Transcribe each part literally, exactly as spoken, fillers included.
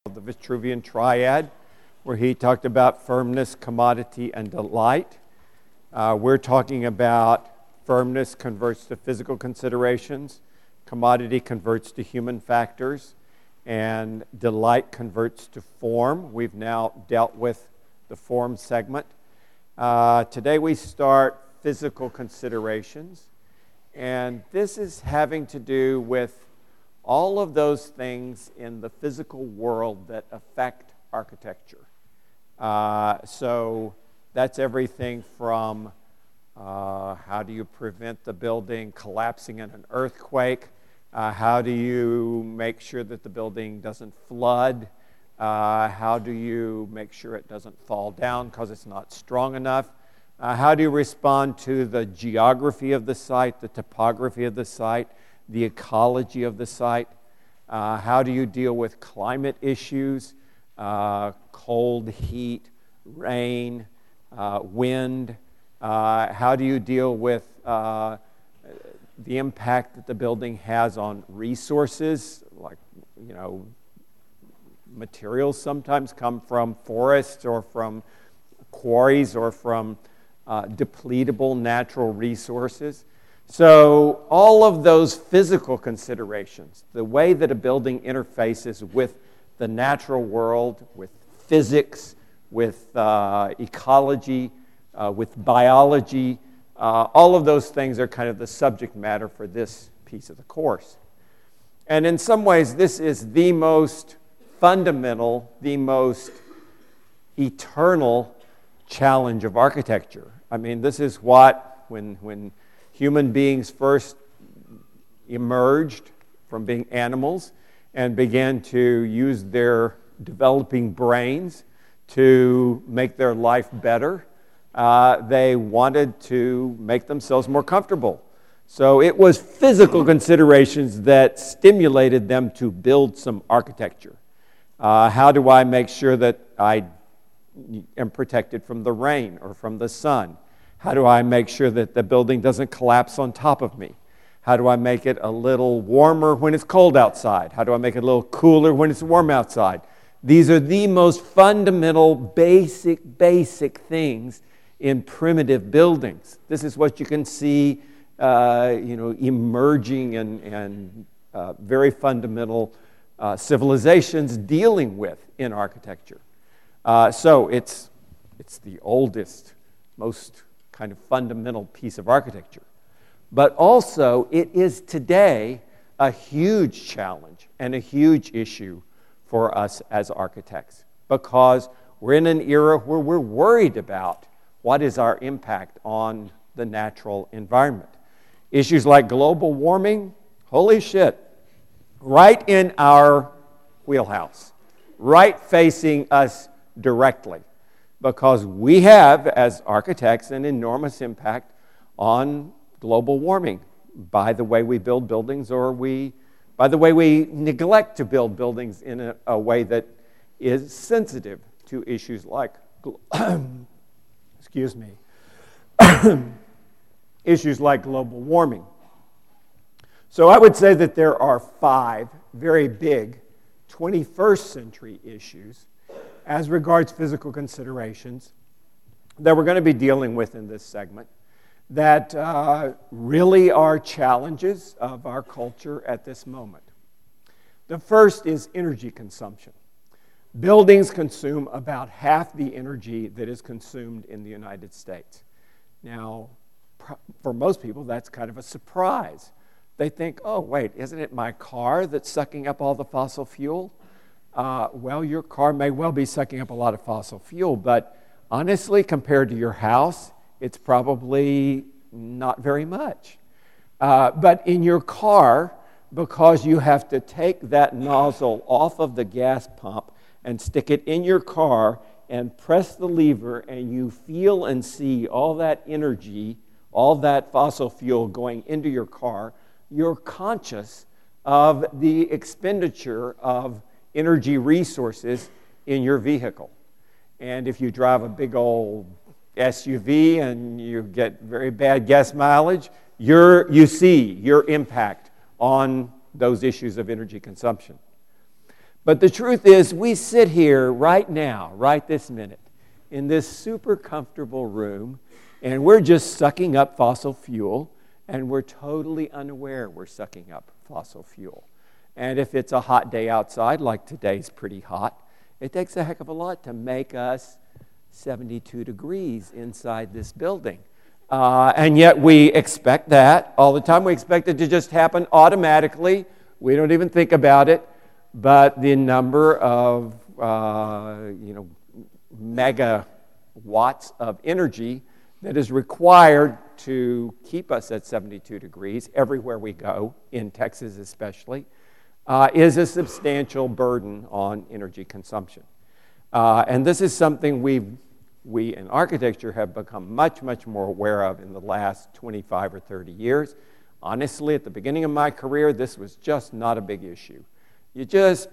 the Vitruvian Triad, where he talked about firmness, commodity, and delight. Uh, we're talking about firmness converts to physical considerations, commodity converts to human factors, and delight converts to form. We've now dealt with the form segment. Uh, today we start physical considerations, and this is having to do with all of those things in the physical world that affect architecture. Uh, so that's everything from uh, how do you prevent the building collapsing in an earthquake? Uh, how do you make sure that the building doesn't flood? Uh, how do you make sure it doesn't fall down because it's not strong enough? Uh, how do you respond to the geography of the site, the topography of the site, the ecology of the site? Uh, how do you deal with climate issues, uh, cold, heat, rain, uh, wind? Uh, how do you deal with uh, the impact that the building has on resources, like, you know, materials sometimes come from forests or from quarries or from uh, depletable natural resources. So all of those physical considerations, the way that a building interfaces with the natural world, with physics, with uh, ecology, uh, with biology, uh, all of those things are kind of the subject matter for this piece of the course. And in some ways, this is the most fundamental, the most eternal challenge of architecture. I mean, this is what, when, when human beings first emerged from being animals and began to use their developing brains to make their life better, uh, they wanted to make themselves more comfortable. So it was physical considerations that stimulated them to build some architecture. Uh, how do I make sure that I am protected from the rain or from the sun? How do I make sure that the building doesn't collapse on top of me? How do I make it a little warmer when it's cold outside? How do I make it a little cooler when it's warm outside? These are the most fundamental, basic, basic things in primitive buildings. This is what you can see, uh, you know, emerging and, and uh, very fundamental uh, civilizations dealing with in architecture. Uh, so it's it's the oldest, most kind of fundamental piece of architecture. But also, it is today a huge challenge and a huge issue for us as architects, because we're in an era where we're worried about what is our impact on the natural environment. Issues like global warming, holy shit, right in our wheelhouse, right facing us directly, because we have, as architects, an enormous impact on global warming by the way we build buildings, or we, by the way we neglect to build buildings in a, a way that is sensitive to issues like, excuse me, issues like global warming. So I would say that there are five very big twenty-first century issues as regards physical considerations that we're going to be dealing with in this segment that uh, really are challenges of our culture at this moment. The first is energy consumption. Buildings consume about half the energy that is consumed in the United States. Now, for most people, that's kind of a surprise. They think, oh, wait, isn't it my car that's sucking up all the fossil fuel? Uh, well, your car may well be sucking up a lot of fossil fuel, but honestly, compared to your house, it's probably not very much. Uh, but in your car, because you have to take that nozzle off of the gas pump and stick it in your car and press the lever, and you feel and see all that energy, all that fossil fuel going into your car, you're conscious of the expenditure of energy resources in your vehicle. And if you drive a big old S U V and you get very bad gas mileage, you're, you see your impact on those issues of energy consumption. But the truth is, we sit here right now, right this minute, in this super comfortable room, and we're just sucking up fossil fuel, and we're totally unaware we're sucking up fossil fuel. And if it's a hot day outside, like today's pretty hot, it takes a heck of a lot to make us seventy-two degrees inside this building. Uh, and yet we expect that all the time. We expect it to just happen automatically. We don't even think about it. But the number of uh, you know megawatts of energy that is required to keep us at seventy-two degrees everywhere we go, in Texas especially, uh, is a substantial burden on energy consumption. Uh, and this is something we've, we in architecture have become much, much more aware of in the last twenty-five or thirty years. Honestly, at the beginning of my career, this was just not a big issue. You just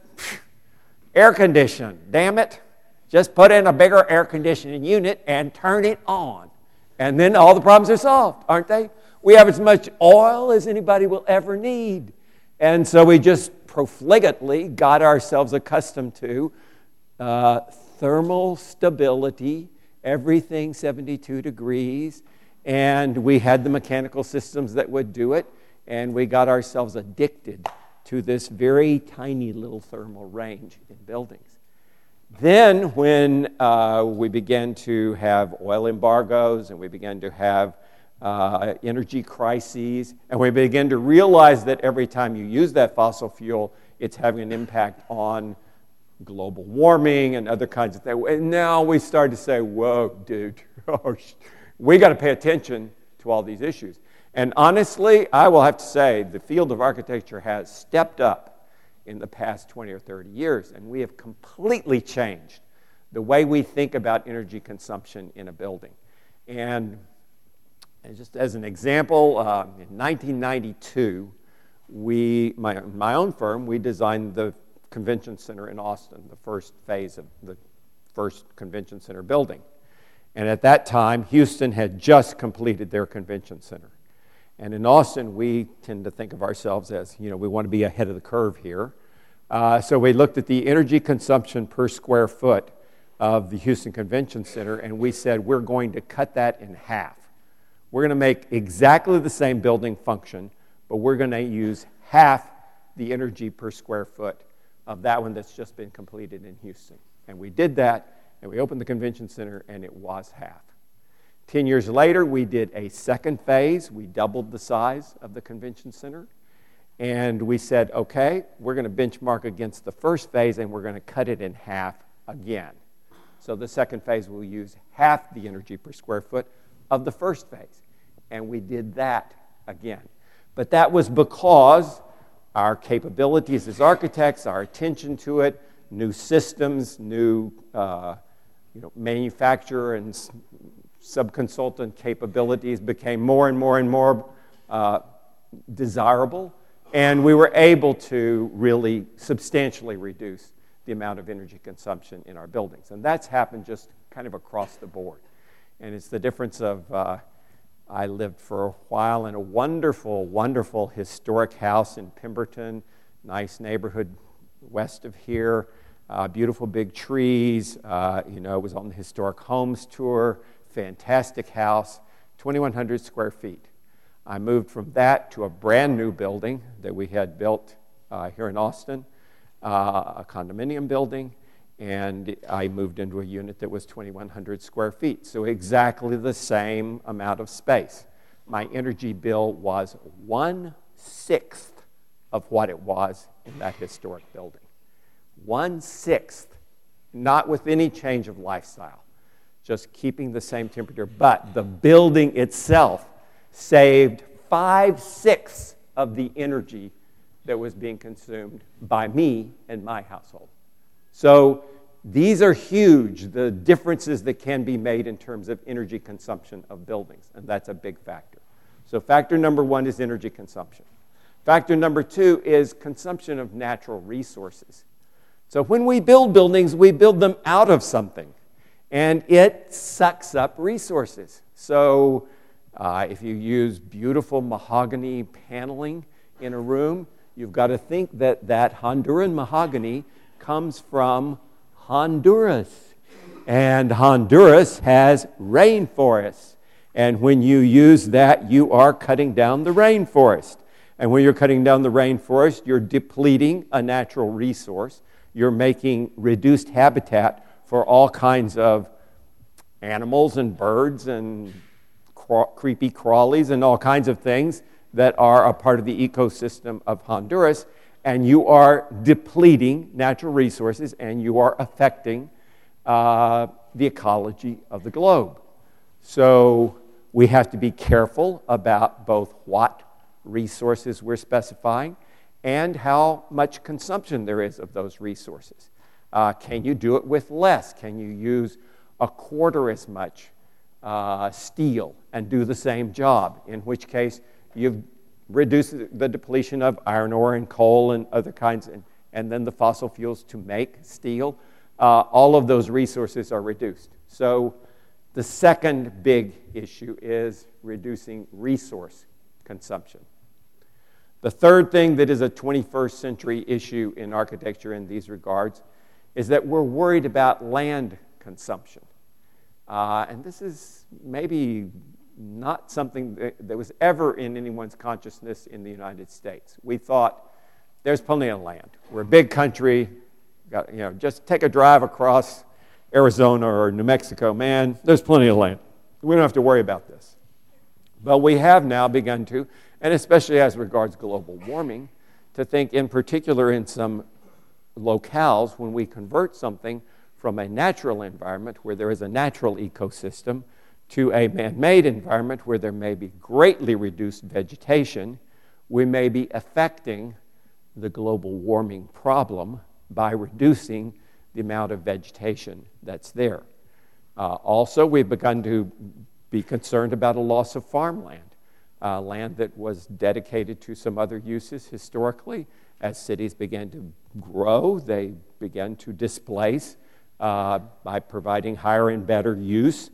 air condition, damn it. Just put in a bigger air conditioning unit and turn it on. And then all the problems are solved, aren't they? We have as much oil as anybody will ever need. And so we just profligately got ourselves accustomed to uh, thermal stability, everything seventy-two degrees, and we had the mechanical systems that would do it, and we got ourselves addicted to this very tiny little thermal range in buildings. Then when uh, we began to have oil embargoes and we began to have uh, energy crises, and we began to realize that every time you use that fossil fuel, it's having an impact on global warming and other kinds of things. And now we started to say, whoa, dude, we got to pay attention to all these issues. And honestly, I will have to say, the field of architecture has stepped up in the past twenty or thirty years, and we have completely changed the way we think about energy consumption in a building. And, and just as an example, uh, in nineteen ninety-two, we, my, my own firm, we designed the convention center in Austin, the first phase of the first convention center building. And at that time, Houston had just completed their convention center. And in Austin, we tend to think of ourselves as, you know, we want to be ahead of the curve here. Uh, so we looked at the energy consumption per square foot of the Houston Convention Center, and we said we're going to cut that in half. We're going to make exactly the same building function, but we're going to use half the energy per square foot of that one that's just been completed in Houston. And we did that, and we opened the convention center, and it was half. Ten years later, we did a second phase. We doubled the size of the convention center. And we said, okay, we're going to benchmark against the first phase, and we're going to cut it in half again. So the second phase will use half the energy per square foot of the first phase. And we did that again. But that was because our capabilities as architects, our attention to it, new systems, new uh, you know, manufacturer and subconsultant capabilities became more and more and more uh, desirable, and we were able to really substantially reduce the amount of energy consumption in our buildings. And that's happened just kind of across the board. And it's the difference of, uh, I lived for a while in a wonderful, wonderful historic house in Pemberton, nice neighborhood west of here, uh, beautiful big trees, uh, you know, it was on the Historic Homes Tour, fantastic house, twenty-one hundred square feet. I moved from that to a brand new building that we had built uh, here in Austin, uh, a condominium building, and I moved into a unit that was twenty-one hundred square feet, so exactly the same amount of space. My energy bill was one-sixth of what it was in that historic building. One-sixth, not with any change of lifestyle. Just keeping the same temperature, but the building itself saved five-sixths of the energy that was being consumed by me and my household. So these are huge, the differences that can be made in terms of energy consumption of buildings, and that's a big factor. So factor number one is energy consumption. Factor number two is consumption of natural resources. So when we build buildings, we build them out of something. And it sucks up resources. So uh, if you use beautiful mahogany paneling in a room, you've got to think that that Honduran mahogany comes from Honduras. And Honduras has rainforests. And when you use that, you are cutting down the rainforest. And when you're cutting down the rainforest, you're depleting a natural resource. You're making reduced habitat for all kinds of animals and birds and craw- creepy crawlies and all kinds of things that are a part of the ecosystem of Honduras. And you are depleting natural resources, and you are affecting uh, the ecology of the globe. So we have to be careful about both what resources we're specifying and how much consumption there is of those resources. Uh, can you do it with less? Can you use a quarter as much uh, steel and do the same job? In which case, you've reduced the depletion of iron ore and coal and other kinds, and, and then the fossil fuels to make steel. Uh, all of those resources are reduced. So the second big issue is reducing resource consumption. The third thing that is a twenty-first century issue in architecture in these regards is that we're worried about land consumption. Uh, and this is maybe not something that, that was ever in anyone's consciousness in the United States. We thought, there's plenty of land. We're a big country. Got, you know, just take a drive across Arizona or New Mexico. Man, there's plenty of land. We don't have to worry about this. But we have now begun to, and especially as regards global warming, to think in particular in some locales when we convert something from a natural environment where there is a natural ecosystem to a man-made environment where there may be greatly reduced vegetation, we may be affecting the global warming problem by reducing the amount of vegetation that's there. Uh, also, we've begun to be concerned about a loss of farmland, uh, land that was dedicated to some other uses historically. As cities began to grow, they began to displace uh, by providing higher and better use,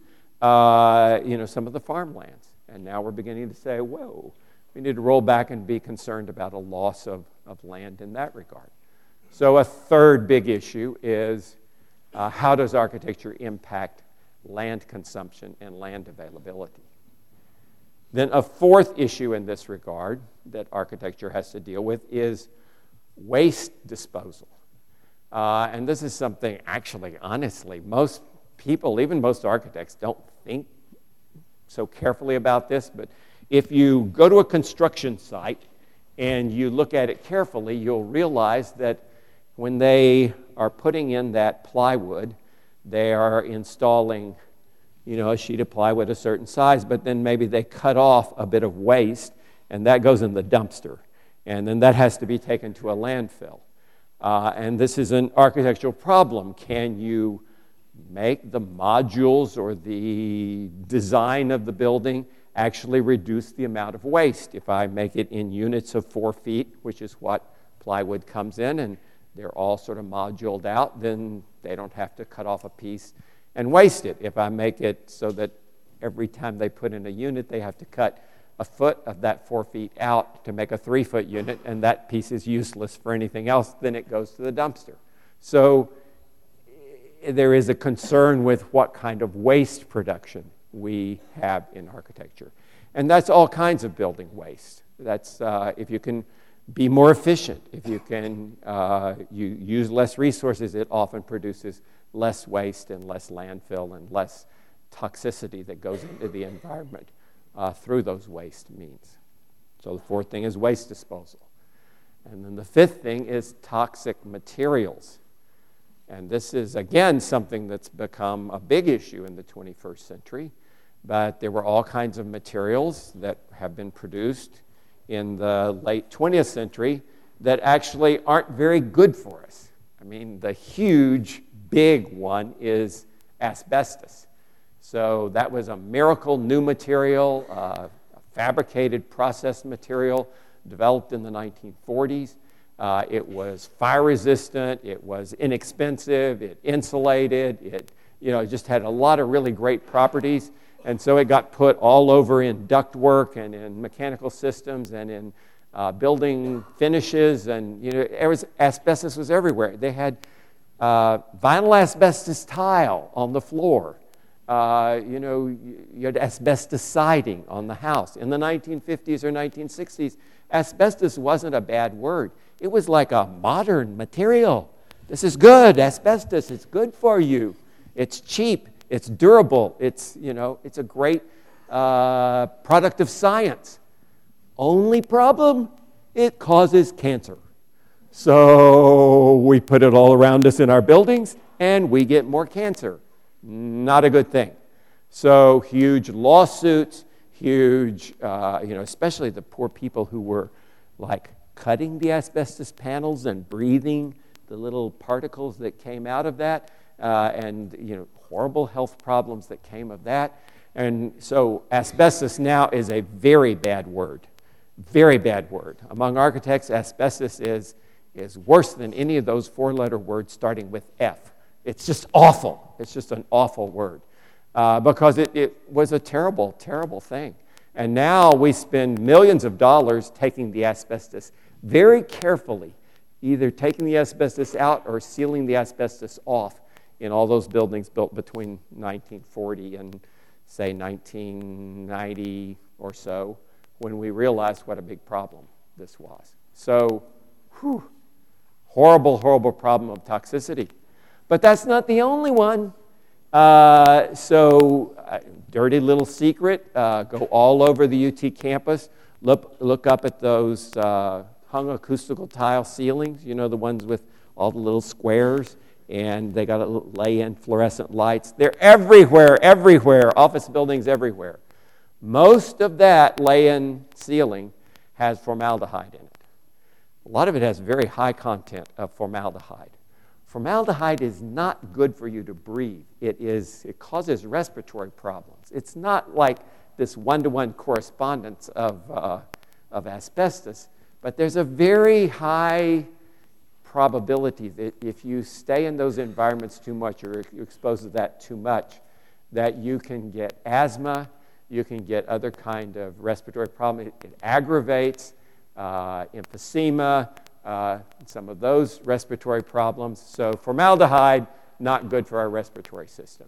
uh, you know, some of the farmlands. And now we're beginning to say, whoa, we need to roll back and be concerned about a loss of, of land in that regard. So a third big issue is uh, how does architecture impact land consumption and land availability? Then a fourth issue in this regard that architecture has to deal with is waste disposal. Uh, and this is something, actually, honestly, most people, even most architects, don't think so carefully about this. But if you go to a construction site and you look at it carefully, you'll realize that when they are putting in that plywood, they are installing, you know, a sheet of plywood a certain size, but then maybe they cut off a bit of waste, and that goes in the dumpster. And then that has to be taken to a landfill. Uh, and this is an architectural problem. Can you make the modules or the design of the building actually reduce the amount of waste? If I make it in units of four feet, which is what plywood comes in, and they're all sort of moduled out, then they don't have to cut off a piece and waste it. If I make it so that every time they put in a unit, they have to cut a foot of that four feet out to make a three-foot unit, and that piece is useless for anything else, then it goes to the dumpster. So there is a concern with what kind of waste production we have in architecture. And that's all kinds of building waste. That's uh, if you can be more efficient, if you can uh, you use less resources, it often produces less waste and less landfill and less toxicity that goes into the environment uh, through those waste means. So the fourth thing is waste disposal. And then the fifth thing is toxic materials. And this is, again, something that's become a big issue in the twenty-first century. But there were all kinds of materials that have been produced in the late twentieth century that actually aren't very good for us. I mean, the huge, big one is asbestos. So that was a miracle new material, uh, a fabricated processed material developed in the nineteen forties. Uh, it was fire resistant, it was inexpensive, it insulated, it you know, just had a lot of really great properties. And so it got put all over in ductwork and in mechanical systems and in uh, building finishes. And, you know, it was, asbestos was everywhere. They had Uh, vinyl asbestos tile on the floor. Uh, you know, you had asbestos siding on the house. In the nineteen fifties or nineteen sixties, asbestos wasn't a bad word. It was like a modern material. This is good, asbestos, it's good for you. It's cheap, it's durable, it's, you know, it's a great uh, product of science. Only problem, it causes cancer. So we put it all around us in our buildings, and we get more cancer. Not a good thing. So huge lawsuits, huge, uh, you know, especially the poor people who were like cutting the asbestos panels and breathing the little particles that came out of that, uh, and, you know, horrible health problems that came of that. And so asbestos now is a very bad word, very bad word. Among architects, asbestos is, is worse than any of those four-letter words starting with F. It's just awful. It's just an awful word uh, because it, it was a terrible, terrible thing. And now we spend millions of dollars taking the asbestos very carefully, either taking the asbestos out or sealing the asbestos off in all those buildings built between nineteen forty and, say, nineteen ninety or so, when we realized what a big problem this was. So, whew, horrible, horrible problem of toxicity. But that's not the only one. Uh, so, uh, dirty little secret, uh, go all over the U T campus, look, look up at those uh, hung acoustical tile ceilings, you know, the ones with all the little squares, and they got to lay in fluorescent lights. They're everywhere, everywhere, office buildings everywhere. Most of that lay-in ceiling has formaldehyde in it. A lot of it has very high content of formaldehyde. Formaldehyde is not good for you to breathe. It is, it causes respiratory problems. It's not like this one-to-one correspondence of, uh, of asbestos, but there's a very high probability that if you stay in those environments too much or you're exposed to that too much, that you can get asthma, you can get other kind of respiratory problems. It, it aggravates uh, emphysema, uh, some of those respiratory problems. So formaldehyde, not good for our respiratory system.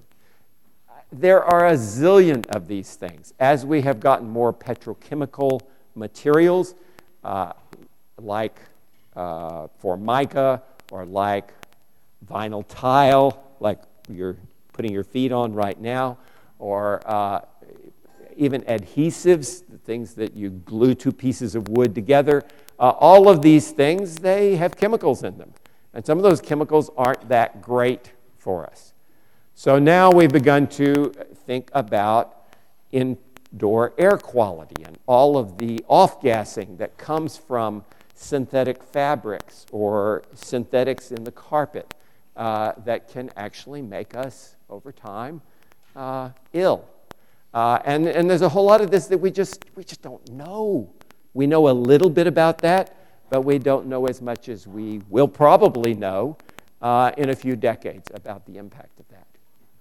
There are a zillion of these things. As we have gotten more petrochemical materials, uh, like uh, Formica or like vinyl tile, like you're putting your feet on right now, or uh, even adhesives, the things that you glue two pieces of wood together. Uh, all of these things, they have chemicals in them. And some of those chemicals aren't that great for us. So now we've begun to think about indoor air quality and all of the off-gassing that comes from synthetic fabrics or synthetics in the carpet uh, that can actually make us, over time, uh, ill. Uh, and, and there's a whole lot of this that we just, we just don't know. We know a little bit about that, but we don't know as much as we will probably know uh, in a few decades about the impact of that.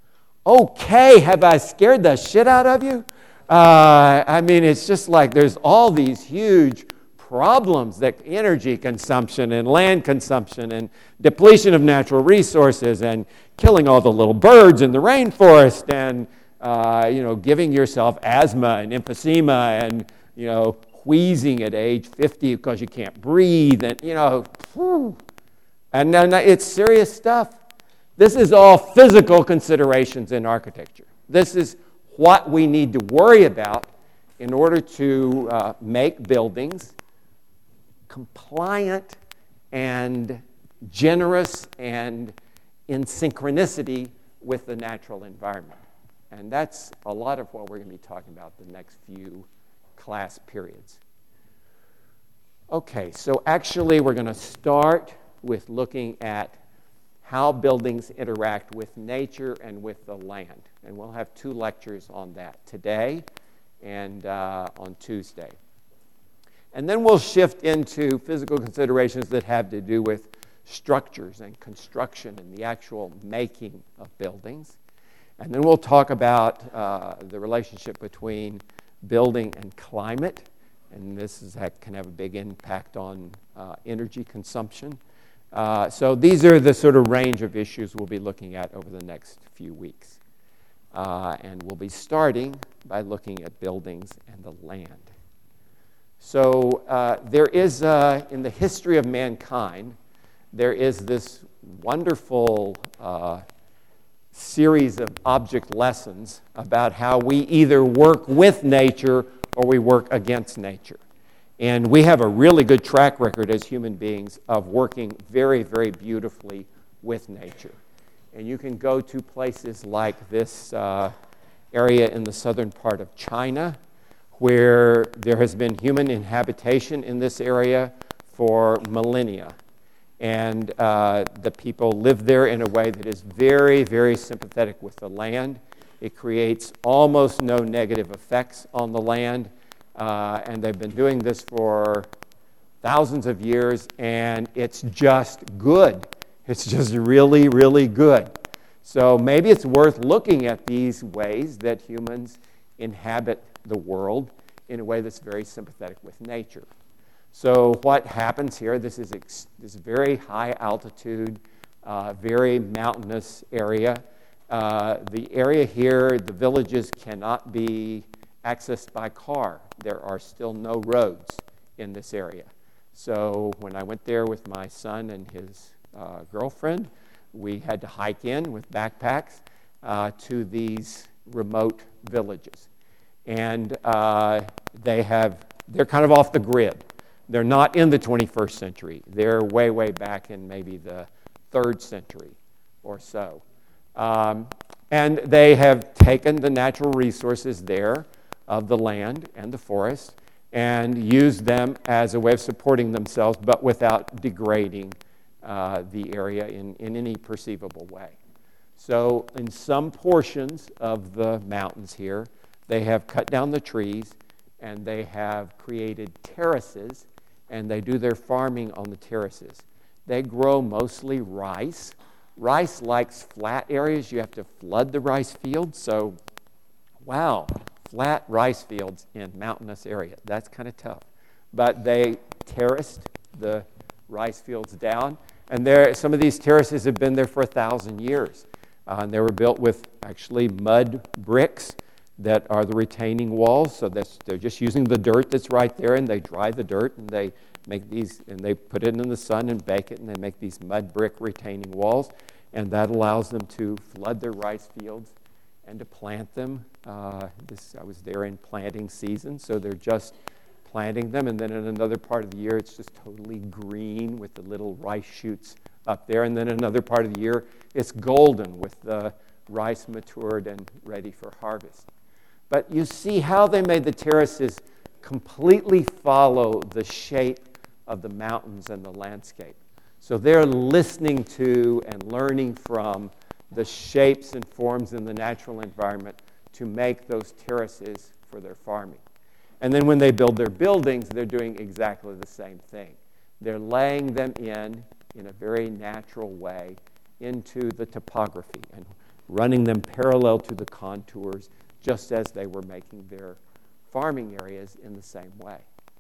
Okay, have I scared the shit out of you? Uh, I mean, it's just like there's all these huge problems, that energy consumption and land consumption and depletion of natural resources and killing all the little birds in the rainforest and uh, you know, giving yourself asthma and emphysema and, you know, wheezing at age fifty because you can't breathe, and, you know, whew. And then it's serious stuff. This is all physical considerations in architecture. This is what we need to worry about in order to uh, make buildings compliant and generous and in synchronicity with the natural environment. And that's a lot of what we're going to be talking about the next few class periods. Okay, so actually we're going to start with looking at how buildings interact with nature and with the land. And we'll have two lectures on that today and uh, on Tuesday. And then we'll shift into physical considerations that have to do with structures and construction and the actual making of buildings. And then we'll talk about uh, the relationship between building and climate, and this is, that can have a big impact on uh, energy consumption. Uh, so these are the sort of range of issues we'll be looking at over the next few weeks. Uh, and we'll be starting by looking at buildings and the land. So uh, there is, uh, in the history of mankind, there is this wonderful uh, series of object lessons about how we either work with nature or we work against nature. And we have a really good track record as human beings of working very, very beautifully with nature. And you can go to places like this uh, area in the southern part of China, where there has been human inhabitation in this area for millennia. And uh, the people live there in a way that is very, very sympathetic with the land. It creates almost no negative effects on the land. Uh, and they've been doing this for thousands of years, and it's just good. It's just really, really good. So maybe it's worth looking at these ways that humans inhabit the world in a way that's very sympathetic with nature. So what happens here, this is ex- this very high altitude, uh, very mountainous area. Uh, the area here, the villages cannot be accessed by car. There are still no roads in this area. So when I went there with my son and his uh, girlfriend, we had to hike in with backpacks uh, to these remote villages. And uh, they have, they're kind of off the grid. They're not in the twenty-first century. They're way, way back in maybe the third century or so. Um, and they have taken the natural resources there of the land and the forest and used them as a way of supporting themselves, but without degrading uh, the area in, in any perceivable way. So in some portions of the mountains here, they have cut down the trees and they have created terraces, and they do their farming on the terraces. They grow mostly rice. Rice likes flat areas. You have to flood the rice fields. So, wow, flat rice fields in mountainous area. That's kind of tough. But they terraced the rice fields down, and there, some of these terraces have been there for a thousand years. Uh, and they were built with actually mud bricks that are the retaining walls. So that's, they're just using the dirt that's right there, and they dry the dirt, and they make these, and they put it in the sun and bake it, and they make these mud brick retaining walls, and that allows them to flood their rice fields and to plant them. Uh, this I was there in planting season, so they're just planting them, and then in another part of the year, it's just totally green with the little rice shoots up there, and then another part of the year, it's golden with the rice matured and ready for harvest. But you see how they made the terraces completely follow the shape of the mountains and the landscape. So they're listening to and learning from the shapes and forms in the natural environment to make those terraces for their farming. And then when they build their buildings, they're doing exactly the same thing. They're laying them in, in a very natural way, into the topography and running them parallel to the contours, just as they were making their farming areas in the same way.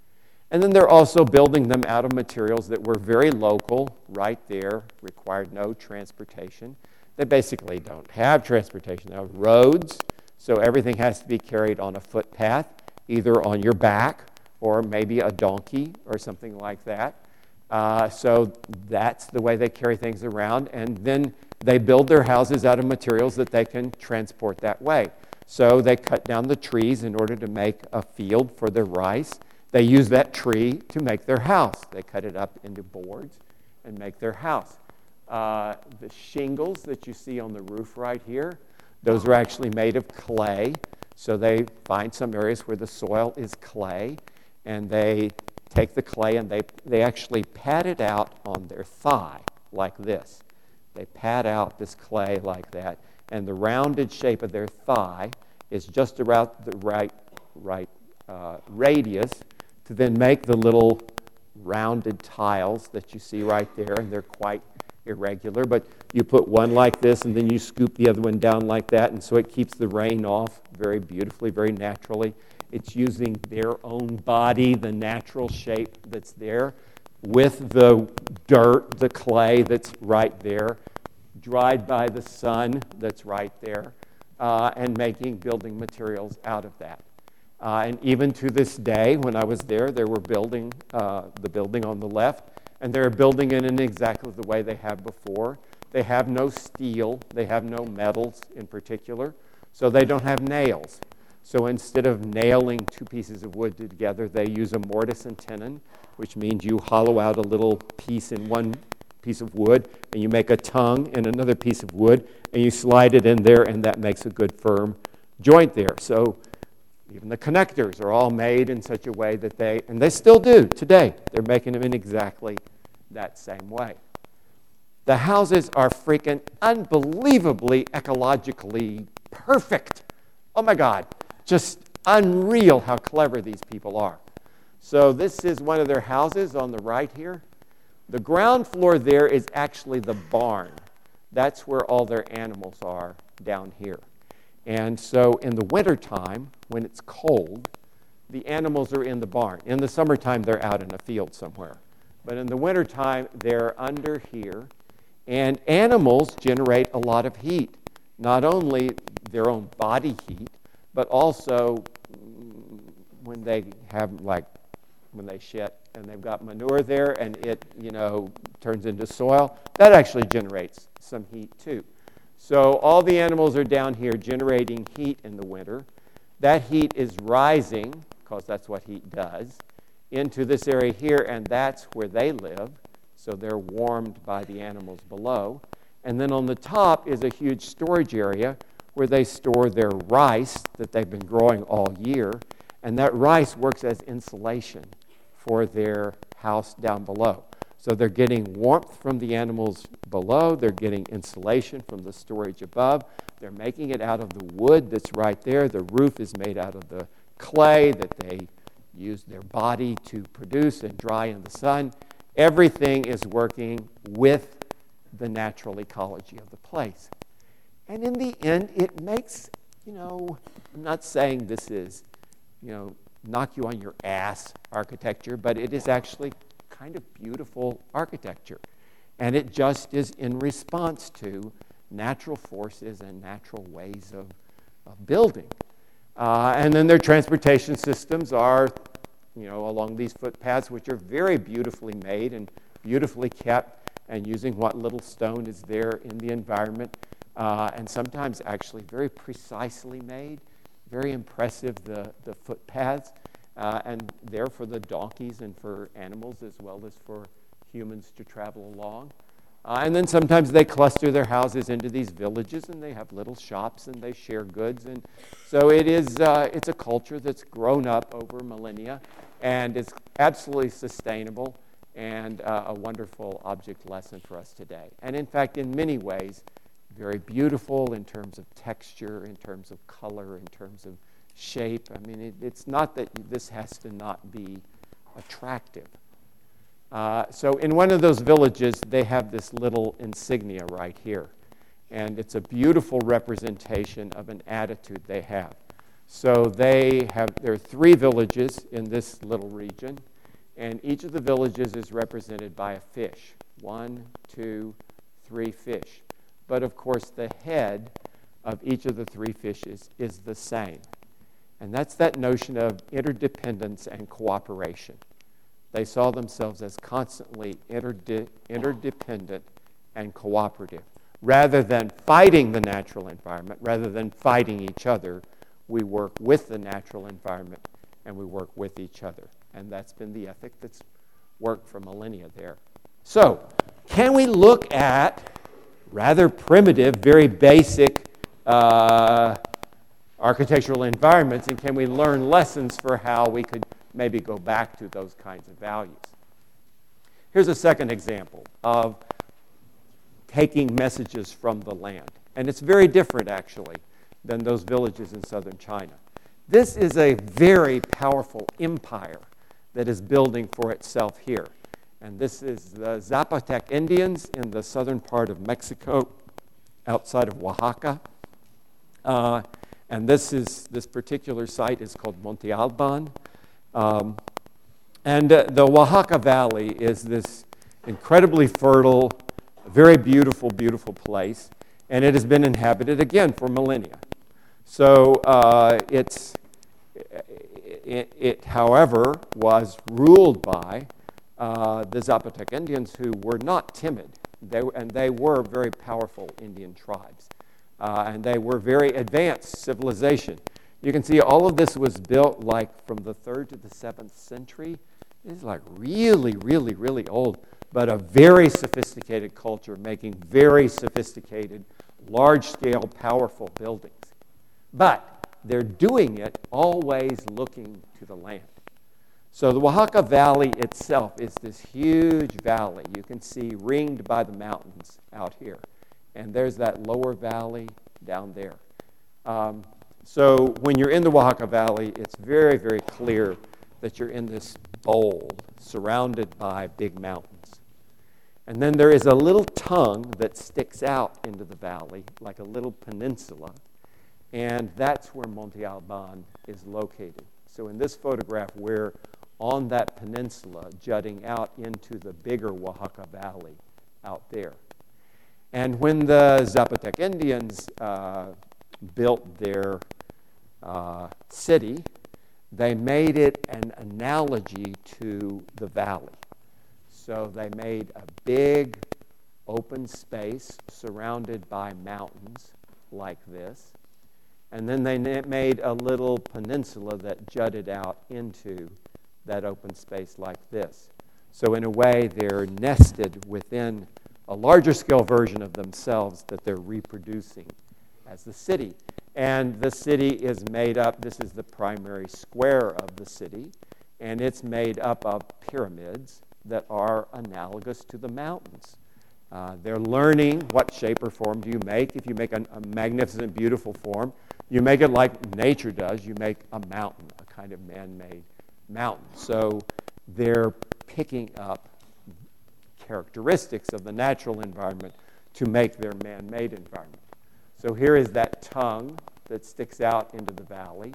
And then they're also building them out of materials that were very local, right there, required no transportation. They basically don't have transportation. They have roads, so everything has to be carried on a footpath, either on your back or maybe a donkey or something like that. Uh, so that's the way they carry things around. And then they build their houses out of materials that they can transport that way. So they cut down the trees in order to make a field for their rice. They use that tree to make their house. They cut it up into boards and make their house. Uh, the shingles that you see on the roof right here, those are actually made of clay. So they find some areas where the soil is clay, and they take the clay and they, they actually pat it out on their thigh like this. They pat out this clay like that, and the rounded shape of their thigh is just about the right, right uh, radius to then make the little rounded tiles that you see right there, and they're quite irregular, but you put one like this and then you scoop the other one down like that, and so it keeps the rain off very beautifully, very naturally. It's using their own body, the natural shape that's there, with the dirt, the clay that's right there, dried by the sun that's right there, uh, and making building materials out of that. Uh, and even to this day, when I was there, they were building uh, the building on the left, and they're building it in exactly the way they have before. They have no steel, they have no metals in particular, so they don't have nails. So instead of nailing two pieces of wood together, they use a mortise and tenon, which means you hollow out a little piece in one piece of wood, and you make a tongue in another piece of wood, and you slide it in there, and that makes a good firm joint there. So even the connectors are all made in such a way that they, and they still do today, they're making them in exactly that same way. The houses are freaking unbelievably ecologically perfect. Oh my God, just unreal how clever these people are. So this is one of their houses on the right here. The ground floor there is actually the barn. That's where all their animals are down here. And so in the wintertime, when it's cold, the animals are in the barn. In the summertime, they're out in a field somewhere. But in the wintertime, they're under here. And animals generate a lot of heat, not only their own body heat, but also when they have, like, when they shit and they've got manure there and it, you know, turns into soil, that actually generates some heat too. So all the animals are down here generating heat in the winter. That heat is rising, because that's what heat does, into this area here, and that's where they live. So they're warmed by the animals below. And then on the top is a huge storage area where they store their rice that they've been growing all year. And that rice works as insulation for their house down below. So they're getting warmth from the animals below. They're getting insulation from the storage above. They're making it out of the wood that's right there. The roof is made out of the clay that they use their body to produce and dry in the sun. Everything is working with the natural ecology of the place. And in the end, it makes, you know, I'm not saying this is, you know, knock you on your ass architecture, but it is actually kind of beautiful architecture. And it just is in response to natural forces and natural ways of, of building. Uh, and then their transportation systems are, you know, along these footpaths, which are very beautifully made and beautifully kept, and using what little stone is there in the environment, uh, and sometimes actually very precisely made, very impressive, the, the footpaths, uh, and there for the donkeys and for animals as well as for humans to travel along. Uh, and then sometimes they cluster their houses into these villages, and they have little shops, and they share goods. And so it is, uh, it's a culture that's grown up over millennia, and is absolutely sustainable and uh, a wonderful object lesson for us today. And in fact, in many ways, very beautiful in terms of texture, in terms of color, in terms of shape. I mean, it, it's not that this has to not be attractive. Uh, so in one of those villages, they have this little insignia right here. And it's a beautiful representation of an attitude they have. So they have, there are three villages in this little region, and each of the villages is represented by a fish. One, two, three fish. But of course, the head of each of the three fishes is the same. And that's that notion of interdependence and cooperation. They saw themselves as constantly interde- interdependent and cooperative. Rather than fighting the natural environment, rather than fighting each other, we work with the natural environment and we work with each other. And that's been the ethic that's worked for millennia there. So, can we look at rather primitive, very basic uh, architectural environments, and can we learn lessons for how we could maybe go back to those kinds of values? Here's a second example of taking messages from the land. And it's very different, actually, than those villages in southern China. This is a very powerful empire that is building for itself here. And this is the Zapotec Indians in the southern part of Mexico, outside of Oaxaca. Uh, and this is this particular site is called Monte Alban. Um, And uh, the Oaxaca Valley is this incredibly fertile, very beautiful, beautiful place, and it has been inhabited again for millennia. So uh, it's, it, it, however, was ruled by uh, the Zapotec Indians, who were not timid, they, and they were very powerful Indian tribes, uh, and they were very advanced civilization. You can see all of this was built like from the third to the seventh century. It's like really, really, really old, but a very sophisticated culture making very sophisticated, large-scale, powerful buildings. But they're doing it always looking to the land. So the Oaxaca Valley itself is this huge valley you can see ringed by the mountains out here. And there's that lower valley down there. Um, so when you're in the Oaxaca Valley, it's very, very clear that you're in this bowl surrounded by big mountains. And then there is a little tongue that sticks out into the valley, like a little peninsula, and that's where Monte Alban is located. So in this photograph, we're on that peninsula jutting out into the bigger Oaxaca Valley out there. And when the Zapotec Indians uh, built their uh, city, they made it an analogy to the valley. So they made a big open space surrounded by mountains like this. And then they made a little peninsula that jutted out into that open space like this. So in a way, they're nested within a larger scale version of themselves that they're reproducing as the city. And the city is made up, this is the primary square of the city, and it's made up of pyramids that are analogous to the mountains. Uh, they're learning what shape or form do you make. If you make a, a magnificent, beautiful form, you make it like nature does. You make a mountain, a kind of man-made mountain. So they're picking up characteristics of the natural environment to make their man-made environment. So here is that tongue that sticks out into the valley,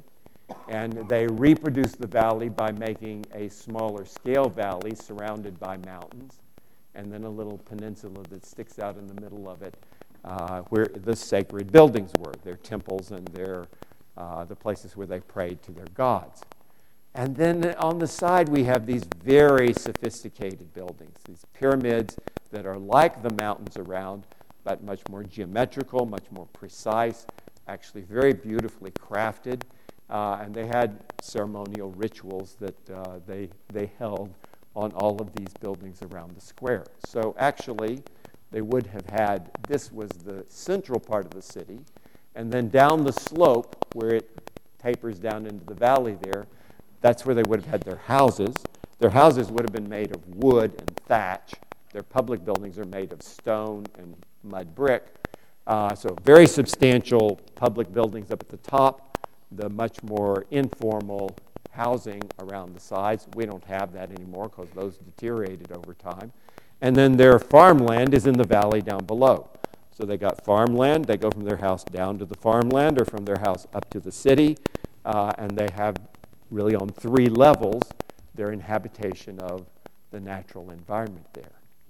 and they reproduce the valley by making a smaller scale valley surrounded by mountains, and then a little peninsula that sticks out in the middle of it, uh, where the sacred buildings were, their temples and their uh, the places where they prayed to their gods. And then on the side we have these very sophisticated buildings, these pyramids that are like the mountains around, but much more geometrical, much more precise, actually very beautifully crafted. Uh, and they had ceremonial rituals that uh, they, they held on all of these buildings around the square. So actually, they would have had, this was the central part of the city, and then down the slope where it tapers down into the valley there, that's where they would have had their houses. Their houses would have been made of wood and thatch. Their public buildings are made of stone and mud brick. Uh, so very substantial public buildings up at the top, the much more informal housing around the sides. We don't have that anymore because those deteriorated over time. And then their farmland is in the valley down below. So they got farmland. They go from their house down to the farmland or from their house up to the city. Uh, and they have really on three levels their inhabitation of the natural environment there.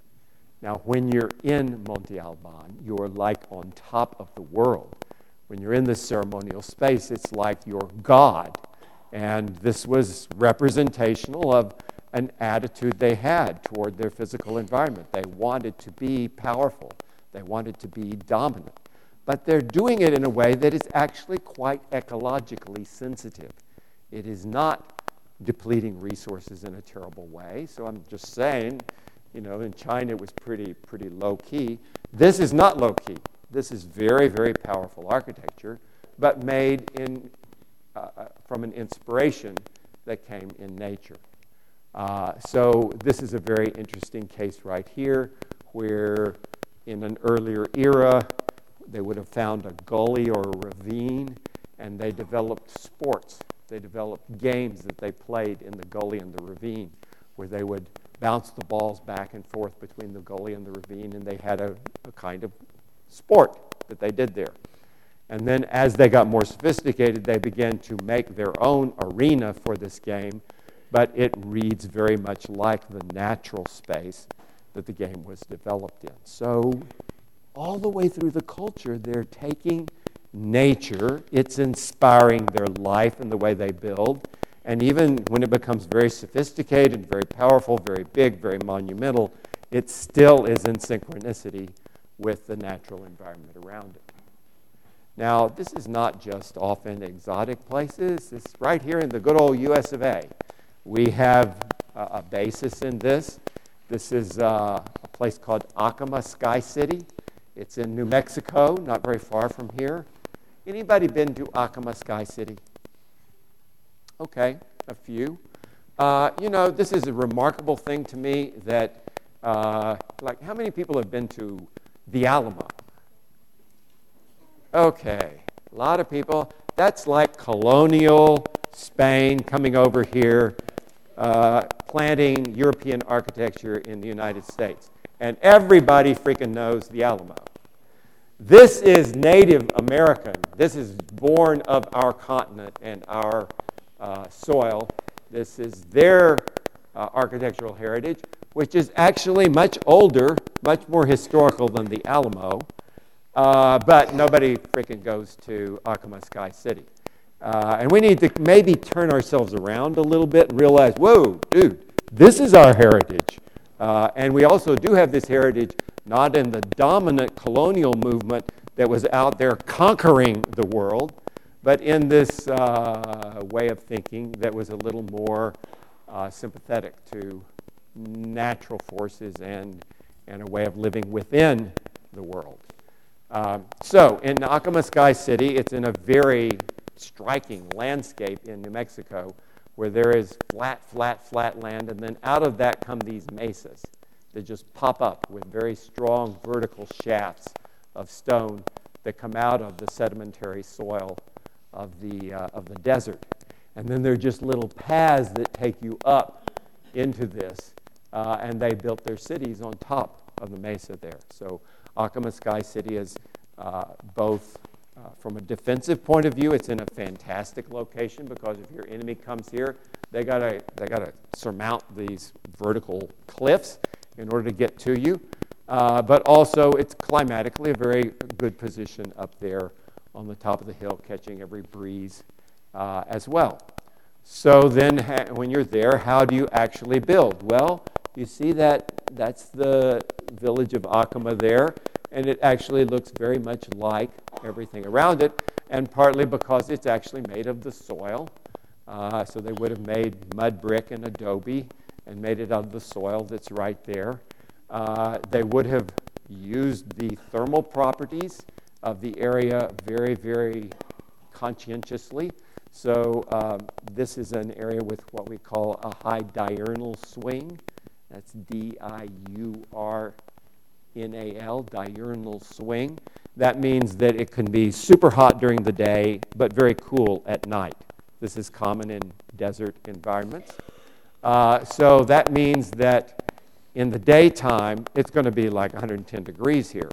Now, when you're in Monte Alban, you're like on top of the world. When you're in this ceremonial space, it's like you're God. And this was representational of an attitude they had toward their physical environment. They wanted to be powerful. They wanted to be dominant. But they're doing it in a way that is actually quite ecologically sensitive. It is not depleting resources in a terrible way. So I'm just saying, you know, in China it was pretty, pretty low-key. This is not low-key. This is very, very powerful architecture, but made in uh, from an inspiration that came in nature. Uh, so this is a very interesting case right here, where in an earlier era they would have found a gully or a ravine, and they developed sports. They developed games that they played in the gully and the ravine, where they would bounce the balls back and forth between the gully and the ravine, and they had a, a kind of sport that they did there. And then as they got more sophisticated, they began to make their own arena for this game, but it reads very much like the natural space that the game was developed in. So all the way through the culture, they're taking nature, it's inspiring their life and the way they build, and even when it becomes very sophisticated, very powerful, very big, very monumental, it still is in synchronicity with the natural environment around it. Now, this is not just off in exotic places. It's right here in the good old U S of A. We have a, a basis in this. This is uh, a place called Acoma Sky City. It's in New Mexico, not very far from here. Anybody been to Acoma Sky City? Okay, a few. Uh, you know, this is a remarkable thing to me that, uh, like, how many people have been to the Alamo? Okay, a lot of people. That's like colonial Spain coming over here, uh, planting European architecture in the United States. And everybody freaking knows the Alamo. This is Native American. This is born of our continent and our uh, soil. This is their uh, architectural heritage, which is actually much older, much more historical than the Alamo. Uh, but nobody freaking goes to Acoma Sky City. Uh, and we need to maybe turn ourselves around a little bit and realize, whoa, dude, this is our heritage. Uh, and we also do have this heritage not in the dominant colonial movement that was out there conquering the world, but in this uh, way of thinking that was a little more uh, sympathetic to natural forces and, and a way of living within the world. Um, so in Acoma Sky City, it's in a very striking landscape in New Mexico where there is flat, flat, flat land, and then out of that come these mesas that just pop up with very strong vertical shafts of stone that come out of the sedimentary soil of the, uh, of the desert. And then they're just little paths that take you up into this, uh, and they built their cities on top of the mesa there. So Acoma Sky City is uh, both, uh, from a defensive point of view, it's in a fantastic location because if your enemy comes here, they gotta they gotta surmount these vertical cliffs in order to get to you. Uh, but also, it's climatically a very good position up there on the top of the hill, catching every breeze uh, as well. So then, ha- when you're there, how do you actually build? Well, you see that that's the village of Acoma there, and it actually looks very much like everything around it, and partly because it's actually made of the soil. Uh, so they would have made mud brick and adobe and made it out of the soil that's right there. Uh, they would have used the thermal properties of the area very, very conscientiously. So um, this is an area with what we call a high diurnal swing. That's D I U R N A L, diurnal swing. That means that it can be super hot during the day, but very cool at night. This is common in desert environments. Uh, so that means that in the daytime, it's going to be like one hundred ten degrees here.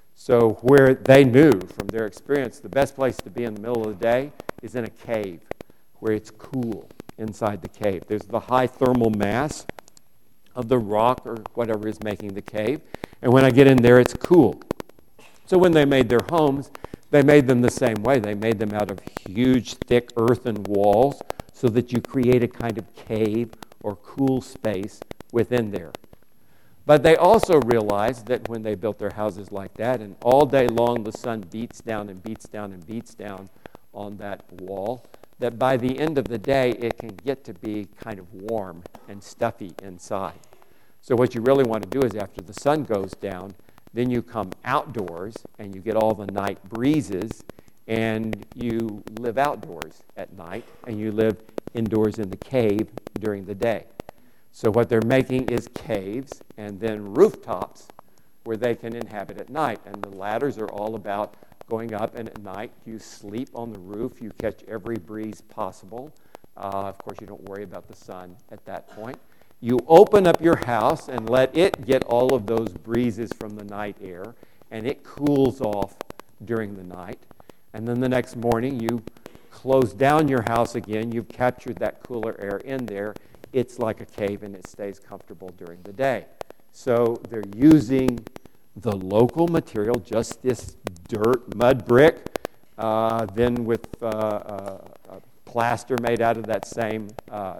So where they knew from their experience, the best place to be in the middle of the day is in a cave where it's cool inside the cave. There's the high thermal mass of the rock or whatever is making the cave. And when I get in there, it's cool. So when they made their homes, they made them the same way. They made them out of huge, thick earthen walls so that you create a kind of cave or cool space within there. But they also realized that when they built their houses like that, and all day long the sun beats down and beats down and beats down on that wall, that by the end of the day it can get to be kind of warm and stuffy inside. So what you really want to do is after the sun goes down, then you come outdoors and you get all the night breezes and you live outdoors at night and you live indoors in the cave during the day. So what they're making is caves and then rooftops where they can inhabit at night. And the ladders are all about going up, and at night you sleep on the roof. You catch every breeze possible. Uh, of course, you don't worry about the sun at that point. You open up your house and let it get all of those breezes from the night air, and it cools off during the night. And then the next morning you close down your house again. You've captured that cooler air in there. it's like a cave and it stays comfortable during the day. So they're using the local material, just this dirt, mud brick, uh, then with uh, uh, plaster made out of that same uh,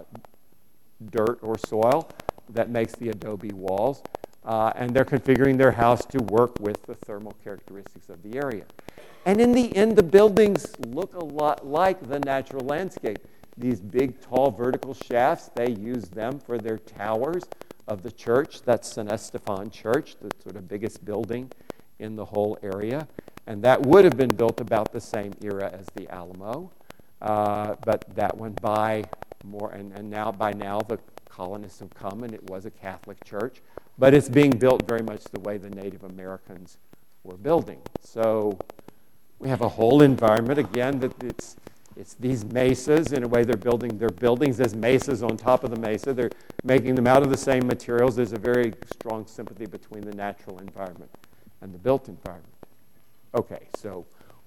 dirt or soil that makes the adobe walls. Uh, and they're configuring their house to work with the thermal characteristics of the area. And in the end, the buildings look a lot like the natural landscape. These big, tall, vertical shafts, they use them for their towers of the church. That's San Esteban Church, the sort of biggest building in the whole area. And that would have been built about the same era as the Alamo. Uh, but that went by more, and, and now by now the colonists have come, and it was a Catholic church. But it's being built very much the way the Native Americans were building. So we have a whole environment, again, that it's it's these mesas. In a way, they're building their buildings as mesas on top of the mesa. They're making them out of the same materials. There's a very strong sympathy between the natural environment and the built environment. Okay, so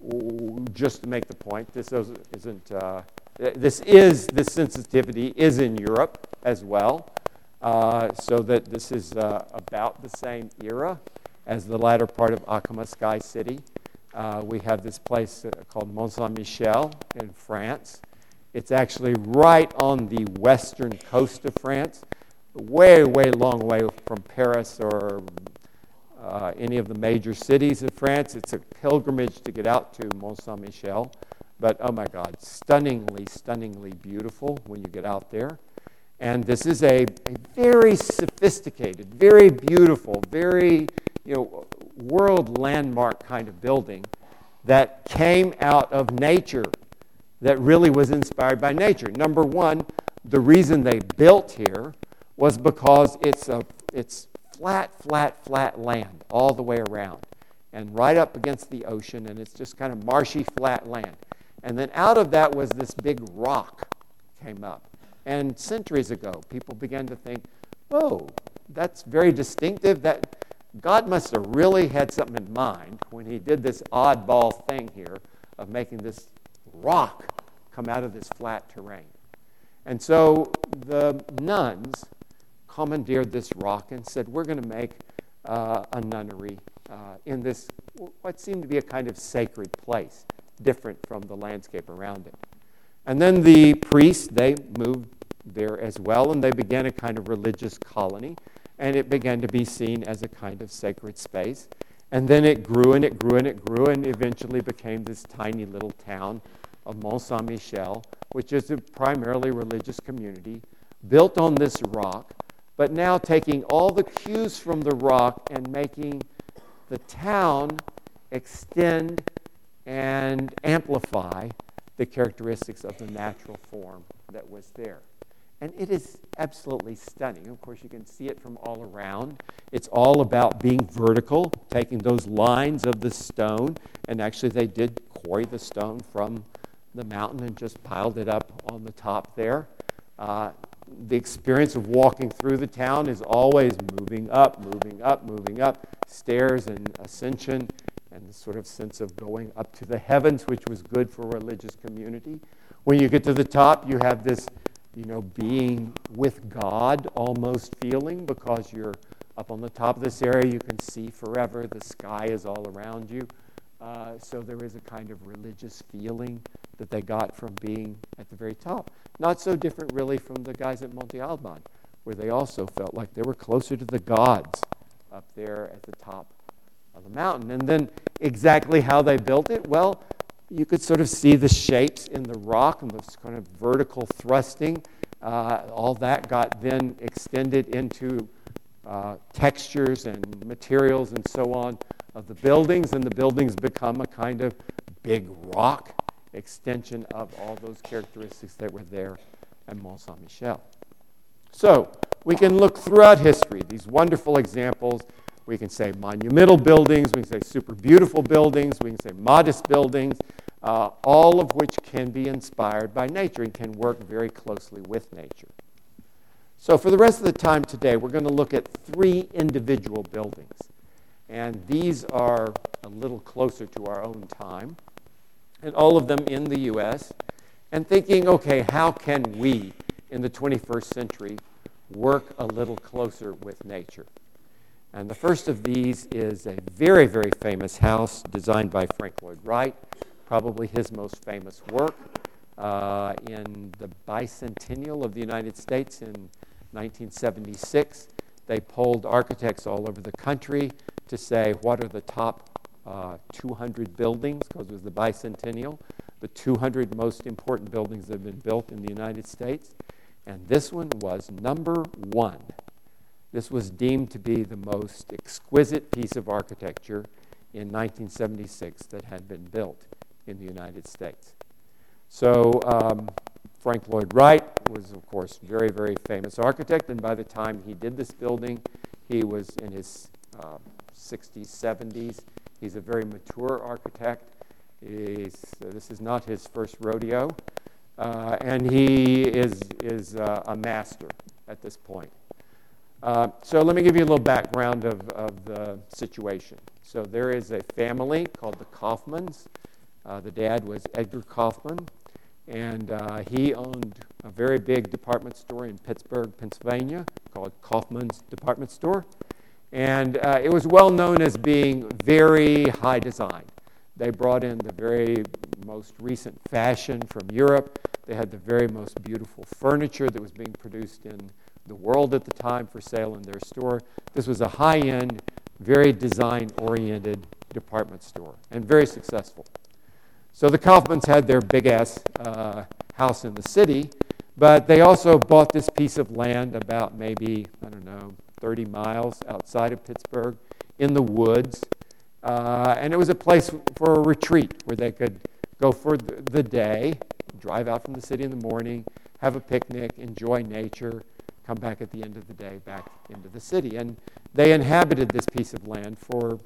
just to make the point, this isn't. Uh, this is this sensitivity is in Europe as well. Uh, so that this is uh, about the same era as the latter part of Acoma Sky City. Uh, we have this place uh, called Mont Saint-Michel in France. It's actually right on the western coast of France, way, way long way from Paris or uh, any of the major cities of France. It's a pilgrimage to get out to Mont Saint-Michel. But, oh my God, stunningly, stunningly beautiful when you get out there. And this is a, a very sophisticated, very beautiful, very, you know, world landmark kind of building that came out of nature, that really was inspired by nature. Number one, the reason they built here was because it's a it's flat, flat, flat land all the way around and right up against the ocean, and it's just kind of marshy, flat land. And then out of that was this big rock came up. And centuries ago, people began to think, oh, that's very distinctive. That God must have really had something in mind when he did this oddball thing here of making this rock come out of this flat terrain. And so the nuns commandeered this rock and said, we're going to make uh, a nunnery uh, in this, what seemed to be a kind of sacred place, different from the landscape around it. And then the priests, they moved there as well, and they began a kind of religious colony, and it began to be seen as a kind of sacred space. And then it grew and it grew and it grew and eventually became this tiny little town of Mont Saint-Michel, which is a primarily religious community built on this rock, but now taking all the cues from the rock and making the town extend and amplify the characteristics of the natural form that was there. And it is absolutely stunning. Of course, you can see it from all around. It's all about being vertical, taking those lines of the stone, and actually they did quarry the stone from the mountain and just piled it up on the top there. Uh, the experience of walking through the town is always moving up, moving up, moving up, stairs and ascension, and the sort of sense of going up to the heavens, which was good for a religious community. When you get to the top, you have this, you know, being with God almost feeling, because you're up on the top of this area, you can see forever, the sky is all around you. Uh, so there is a kind of religious feeling that they got from being at the very top. Not so different really from the guys at Monte Alban, where they also felt like they were closer to the gods up there at the top of the mountain. And then exactly how they built it, well, you could sort of see the shapes in the rock and this kind of vertical thrusting. Uh, all that got then extended into uh, textures and materials and so on of the buildings, and the buildings become a kind of big rock extension of all those characteristics that were there at Mont Saint-Michel. So we can look throughout history, these wonderful examples. We can say monumental buildings, we can say super beautiful buildings, we can say modest buildings, uh, all of which can be inspired by nature and can work very closely with nature. So for the rest of the time today, we're going to look at three individual buildings. And these are a little closer to our own time, and all of them in the U S, and thinking, okay, how can we in the twenty-first century work a little closer with nature. And the first of these is a very, very famous house designed by Frank Lloyd Wright, probably his most famous work, uh, in the bicentennial of the United States in nineteen seventy-six. They polled architects all over the country to say what are the top uh, two hundred buildings, because it was the bicentennial, the two hundred most important buildings that have been built in the United States. And this one was number one. This was deemed to be the most exquisite piece of architecture in nineteen seventy-six that had been built in the United States. So um, Frank Lloyd Wright was, of course, a very, very famous architect, and by the time he did this building, he was in his uh, sixties, seventies. He's a very mature architect. He's, uh, this is not his first rodeo, uh, and he is, is uh, a master at this point. Uh, so let me give you a little background of, of the situation. So there is a family called the Kaufmans. Uh, the dad was Edgar Kaufman, and uh, he owned a very big department store in Pittsburgh, Pennsylvania, called Kaufman's Department Store. And uh, it was well known as being very high design. They brought in the very most recent fashion from Europe. They had the very most beautiful furniture that was being produced in the world at the time for sale in their store. This was a high-end, very design-oriented department store, and very successful. So the Kaufmans had their big-ass uh, house in the city, but they also bought this piece of land about maybe, I don't know, thirty miles outside of Pittsburgh in the woods. Uh, and it was a place for a retreat where they could go for the day, drive out from the city in the morning, have a picnic, enjoy nature, come back at the end of the day back into the city. And they inhabited this piece of land for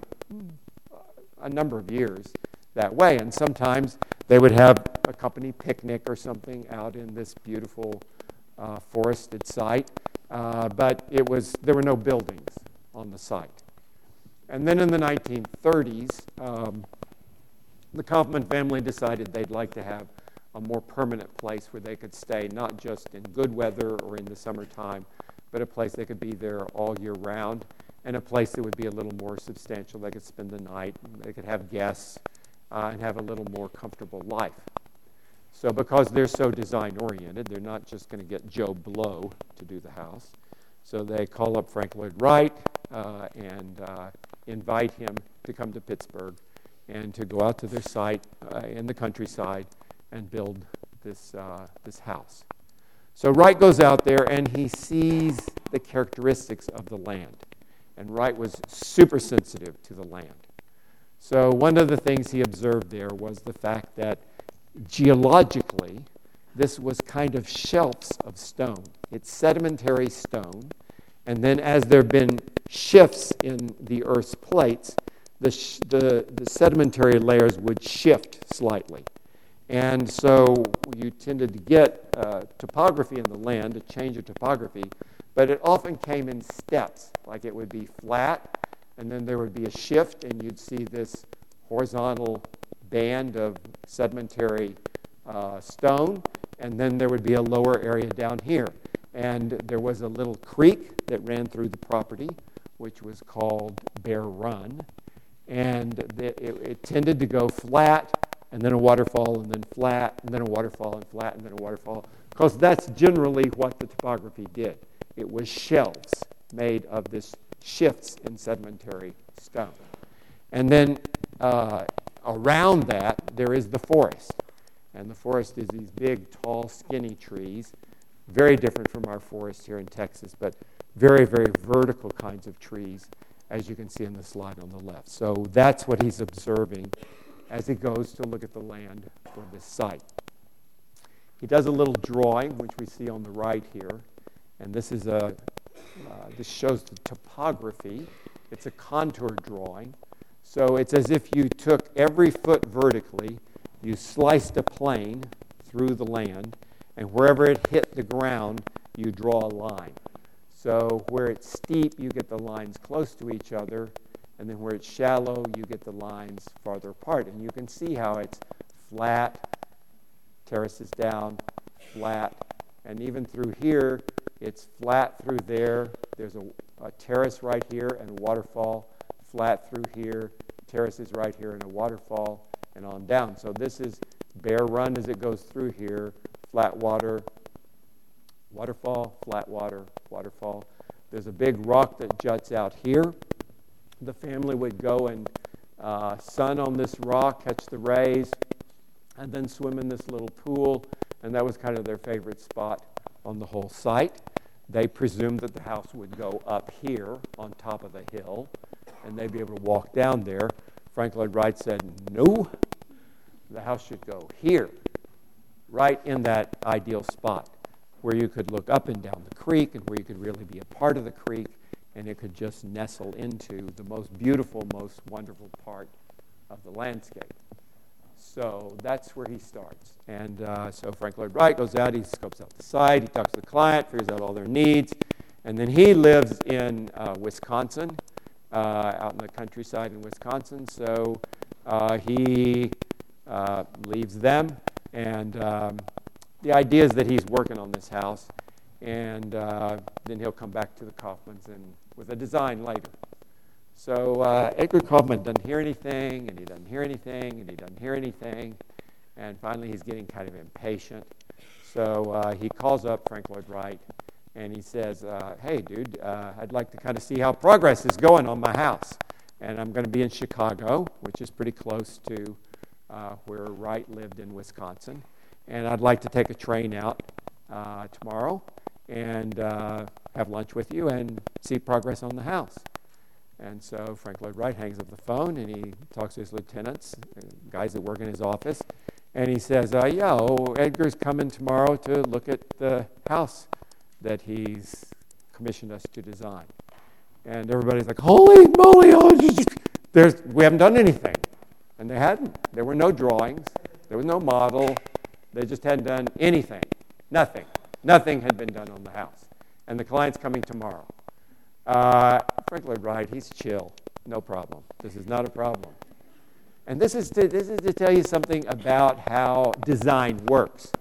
a number of years that way. And sometimes they would have a company picnic or something out in this beautiful uh, forested site. Uh, but it was there were no buildings on the site. And then in the nineteen thirties, um, the Kaufman family decided they'd like to have a more permanent place where they could stay, not just in good weather or in the summertime, but a place they could be there all year round, and a place that would be a little more substantial. They could spend the night, they could have guests, uh, and have a little more comfortable life. So because they're so design-oriented, they're not just going to get Joe Blow to do the house. So they call up Frank Lloyd Wright uh, and uh, invite him to come to Pittsburgh and to go out to their site uh, in the countryside and build this, uh, this house. So Wright goes out there and he sees the characteristics of the land. And Wright was super sensitive to the land. So one of the things he observed there was the fact that geologically, this was kind of shelves of stone. It's sedimentary stone, and then as there have been shifts in the Earth's plates, the, sh- the, the sedimentary layers would shift slightly. And so you tended to get uh, topography in the land, a change of topography, but it often came in steps, like it would be flat, and then there would be a shift, and you'd see this horizontal band of sedimentary uh, stone, and then there would be a lower area down here. And there was a little creek that ran through the property, which was called Bear Run, and the, it, it tended to go flat, and then a waterfall, and then flat, and then a waterfall, and flat, and then a waterfall, because that's generally what the topography did. It was shelves made of this shifts in sedimentary stone. And then uh, around that, there is the forest. And the forest is these big, tall, skinny trees, very different from our forest here in Texas, but very, very vertical kinds of trees, as you can see in the slide on the left. So that's what he's observing as he goes to look at the land for this site. He does a little drawing, which we see on the right here, and this is a uh, this shows the topography. It's a contour drawing. So it's as if you took every foot vertically, you sliced a plane through the land, and wherever it hit the ground, you draw a line. So where it's steep, you get the lines close to each other, and then where it's shallow, you get the lines farther apart. And you can see how it's flat, terraces down, flat, And even through here, it's flat through there. There's a, a terrace right here and a waterfall. Flat through here, terraces right here and a waterfall, and on down. So this is Bear Run as it goes through here. Flat water, waterfall, flat water, waterfall. There's a big rock that juts out here. The family would go and uh, sun on this rock, catch the rays, and then swim in this little pool. And that was kind of their favorite spot on the whole site. They presumed that the house would go up here on top of the hill, and they'd be able to walk down there. Frank Lloyd Wright said, no, the house should go here, right in that ideal spot where you could look up and down the creek and where you could really be a part of the creek, and it could just nestle into the most beautiful, most wonderful part of the landscape. So that's where he starts. And uh, so Frank Lloyd Wright goes out, he scopes out the site, he talks to the client, figures out all their needs, and then he lives in uh, Wisconsin, uh, out in the countryside in Wisconsin. So uh, he uh, leaves them, and um, the idea is that he's working on this house, and uh, then he'll come back to the Kaufmans and with a design later. So uh, Edgar Kaufman doesn't hear anything, and he doesn't hear anything, and he doesn't hear anything, and finally he's getting kind of impatient. So uh, he calls up Frank Lloyd Wright, and he says, uh, hey, dude, uh, I'd like to kind of see how progress is going on my house. And I'm going to be in Chicago, which is pretty close to uh, where Wright lived in Wisconsin. And I'd like to take a train out uh, tomorrow and uh, have lunch with you and see progress on the house. And so Frank Lloyd Wright hangs up the phone, and he talks to his lieutenants, guys that work in his office, and he says, uh, yeah, oh, Edgar's coming tomorrow to look at the house that he's commissioned us to design. And everybody's like, holy moly, oh, there's, we haven't done anything. And they hadn't. There were no drawings. There was no model. They just hadn't done anything. Nothing. Nothing had been done on the house. And the client's coming tomorrow. Uh, Frank Lloyd Wright, he's chill. No problem. This is not a problem. And this is to, this is to tell you something about how design works.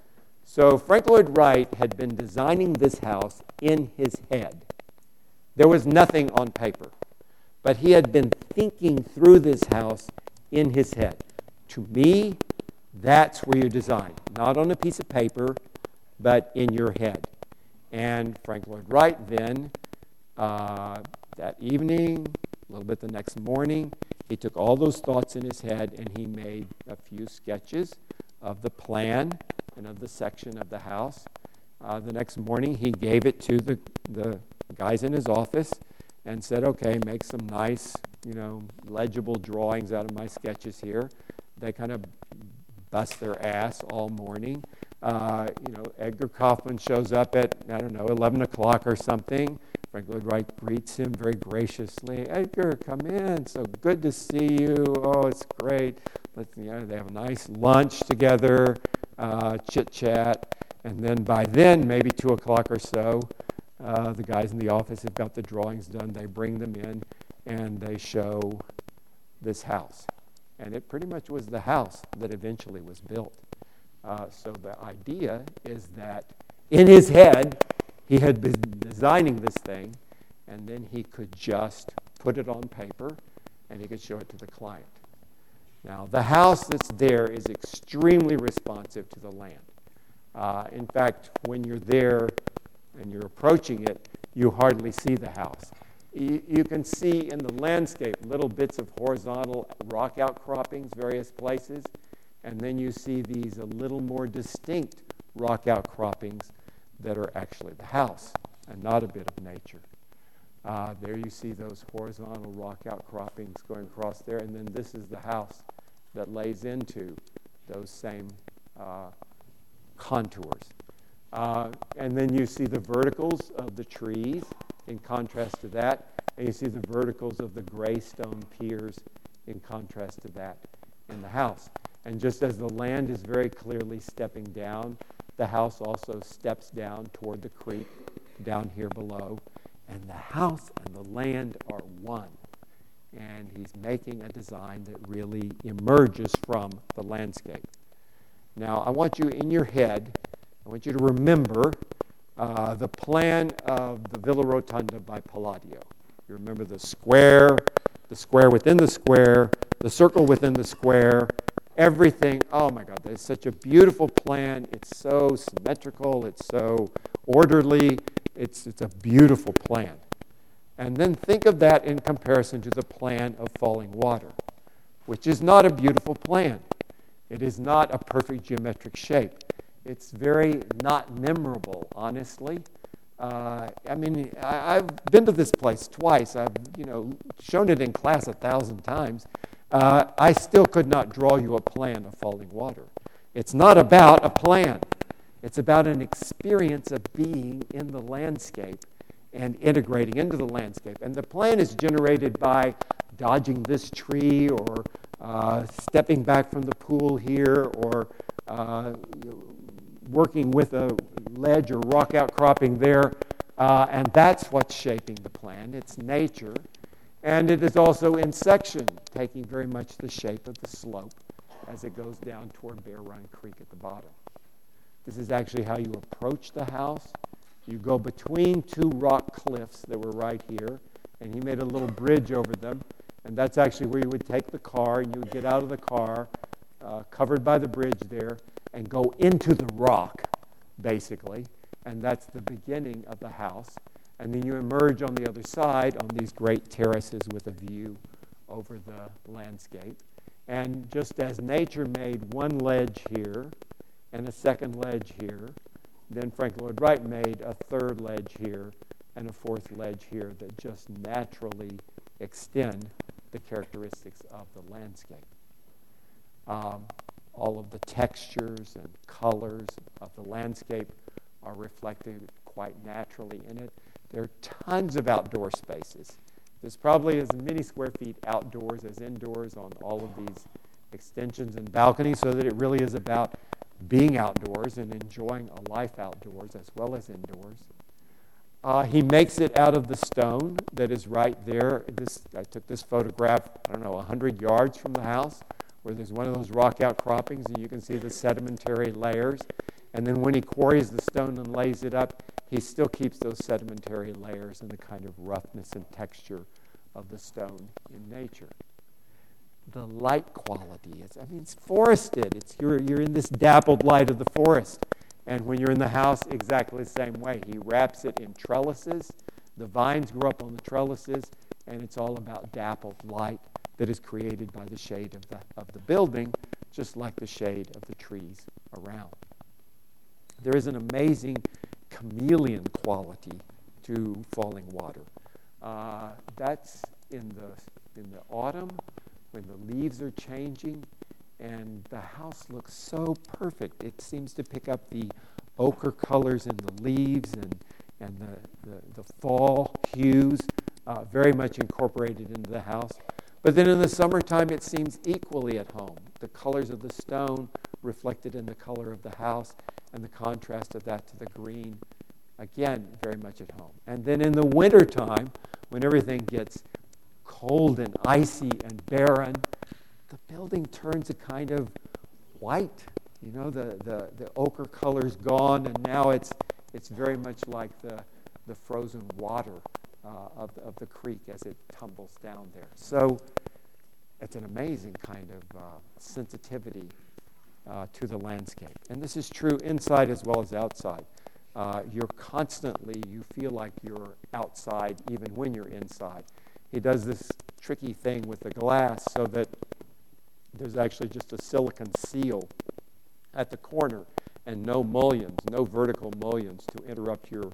So Frank Lloyd Wright had been designing this house in his head. There was nothing on paper. But he had been thinking through this house in his head. To me, that's where you design. Not on a piece of paper, but in your head. And Frank Lloyd Wright then, uh, that evening, a little bit the next morning, he took all those thoughts in his head and he made a few sketches of the plan and of the section of the house. Uh, the next morning, he gave it to the, the guys in his office and said, okay, make some nice, you know, legible drawings out of my sketches here. They kind of bust their ass all morning. Uh, you know, Edgar Kaufman shows up at, I don't know, eleven o'clock or something. Frank Lloyd Wright greets him very graciously. Edgar, come in. So good to see you. Oh, it's great. Let's, you know, they have a nice lunch together, uh, chit-chat. And then by then, maybe two o'clock or so, uh, the guys in the office have got the drawings done. They bring them in, and they show this house. And it pretty much was the house that eventually was built. Uh, so the idea is that in his head, he had been designing this thing, and then he could just put it on paper, and he could show it to the client. Now, the house that's there is extremely responsive to the land. Uh, in fact, when you're there and you're approaching it, you hardly see the house. You, you can see in the landscape little bits of horizontal rock outcroppings, various places, and then you see these a little more distinct rock outcroppings that are actually the house and not a bit of nature. Uh, there you see those horizontal rock outcroppings going across there, and then this is the house that lays into those same uh, contours. Uh, and then you see the verticals of the trees in contrast to that, and you see the verticals of the gray stone piers in contrast to that in the house. And just as the land is very clearly stepping down, the house also steps down toward the creek down here below. And the house and the land are one. And he's making a design that really emerges from the landscape. Now, I want you in your head I want you to remember uh, the plan of the Villa Rotonda by Palladio. You remember the square, the square within the square, the circle within the square, everything. Oh my God, that's such a beautiful plan. It's so symmetrical. It's so orderly. It's, it's a beautiful plan. And then think of that in comparison to the plan of Falling Water, which is not a beautiful plan. It is not a perfect geometric shape. It's very not memorable, honestly. Uh, I mean, I, I've been to this place twice. I've, you know, shown it in class a thousand times. Uh, I still could not draw you a plan of Falling Water. It's not about a plan. It's about an experience of being in the landscape and integrating into the landscape. And the plan is generated by dodging this tree or uh, stepping back from the pool here or uh, working with a ledge or rock outcropping there. Uh, and that's what's shaping the plan. It's nature. And it is also in section, taking very much the shape of the slope as it goes down toward Bear Run Creek at the bottom. This is actually how you approach the house. You go between two rock cliffs that were right here, and he made a little bridge over them, and that's actually where you would take the car, and you would get out of the car, uh, covered by the bridge there, and go into the rock, basically, and that's the beginning of the house. And then you emerge on the other side on these great terraces with a view over the landscape. And just as nature made one ledge here and a second ledge here, then Frank Lloyd Wright made a third ledge here and a fourth ledge here that just naturally extend the characteristics of the landscape. Um, all of the textures and colors of the landscape are reflected quite naturally in it. There are tons of outdoor spaces. There's probably as many square feet outdoors as indoors on all of these extensions and balconies, so that it really is about being outdoors and enjoying a life outdoors as well as indoors. Uh, he makes it out of the stone that is right there. This, I took this photograph, I don't know, one hundred yards from the house, where there's one of those rock outcroppings, and you can see the sedimentary layers. And then when he quarries the stone and lays it up, he still keeps those sedimentary layers and the kind of roughness and texture of the stone in nature. The light quality is, I mean, it's forested. It's you're, you're in this dappled light of the forest. And when you're in the house, exactly the same way. He wraps it in trellises. The vines grow up on the trellises, and it's all about dappled light that is created by the shade of the, of the building, just like the shade of the trees around. There is an amazing chameleon quality to Falling Water. Uh, that's in the in the autumn when the leaves are changing, and the house looks so perfect. It seems to pick up the ochre colors in the leaves and and the the, the fall hues, uh, very much incorporated into the house. But then in the summertime, it seems equally at home. The colors of the stone reflected in the color of the house, and the contrast of that to the green, again, very much at home. And then in the wintertime, when everything gets cold and icy and barren, the building turns a kind of white. You know, the, the, the ochre color's gone, and now it's it's very much like the, the frozen water uh, of, the, of the creek as it tumbles down there. So it's an amazing kind of uh, sensitivity Uh, to the landscape. And this is true inside as well as outside. Uh, you're constantly, you feel like you're outside even when you're inside. He does this tricky thing with the glass so that there's actually just a silicon seal at the corner and no mullions, no vertical mullions to interrupt your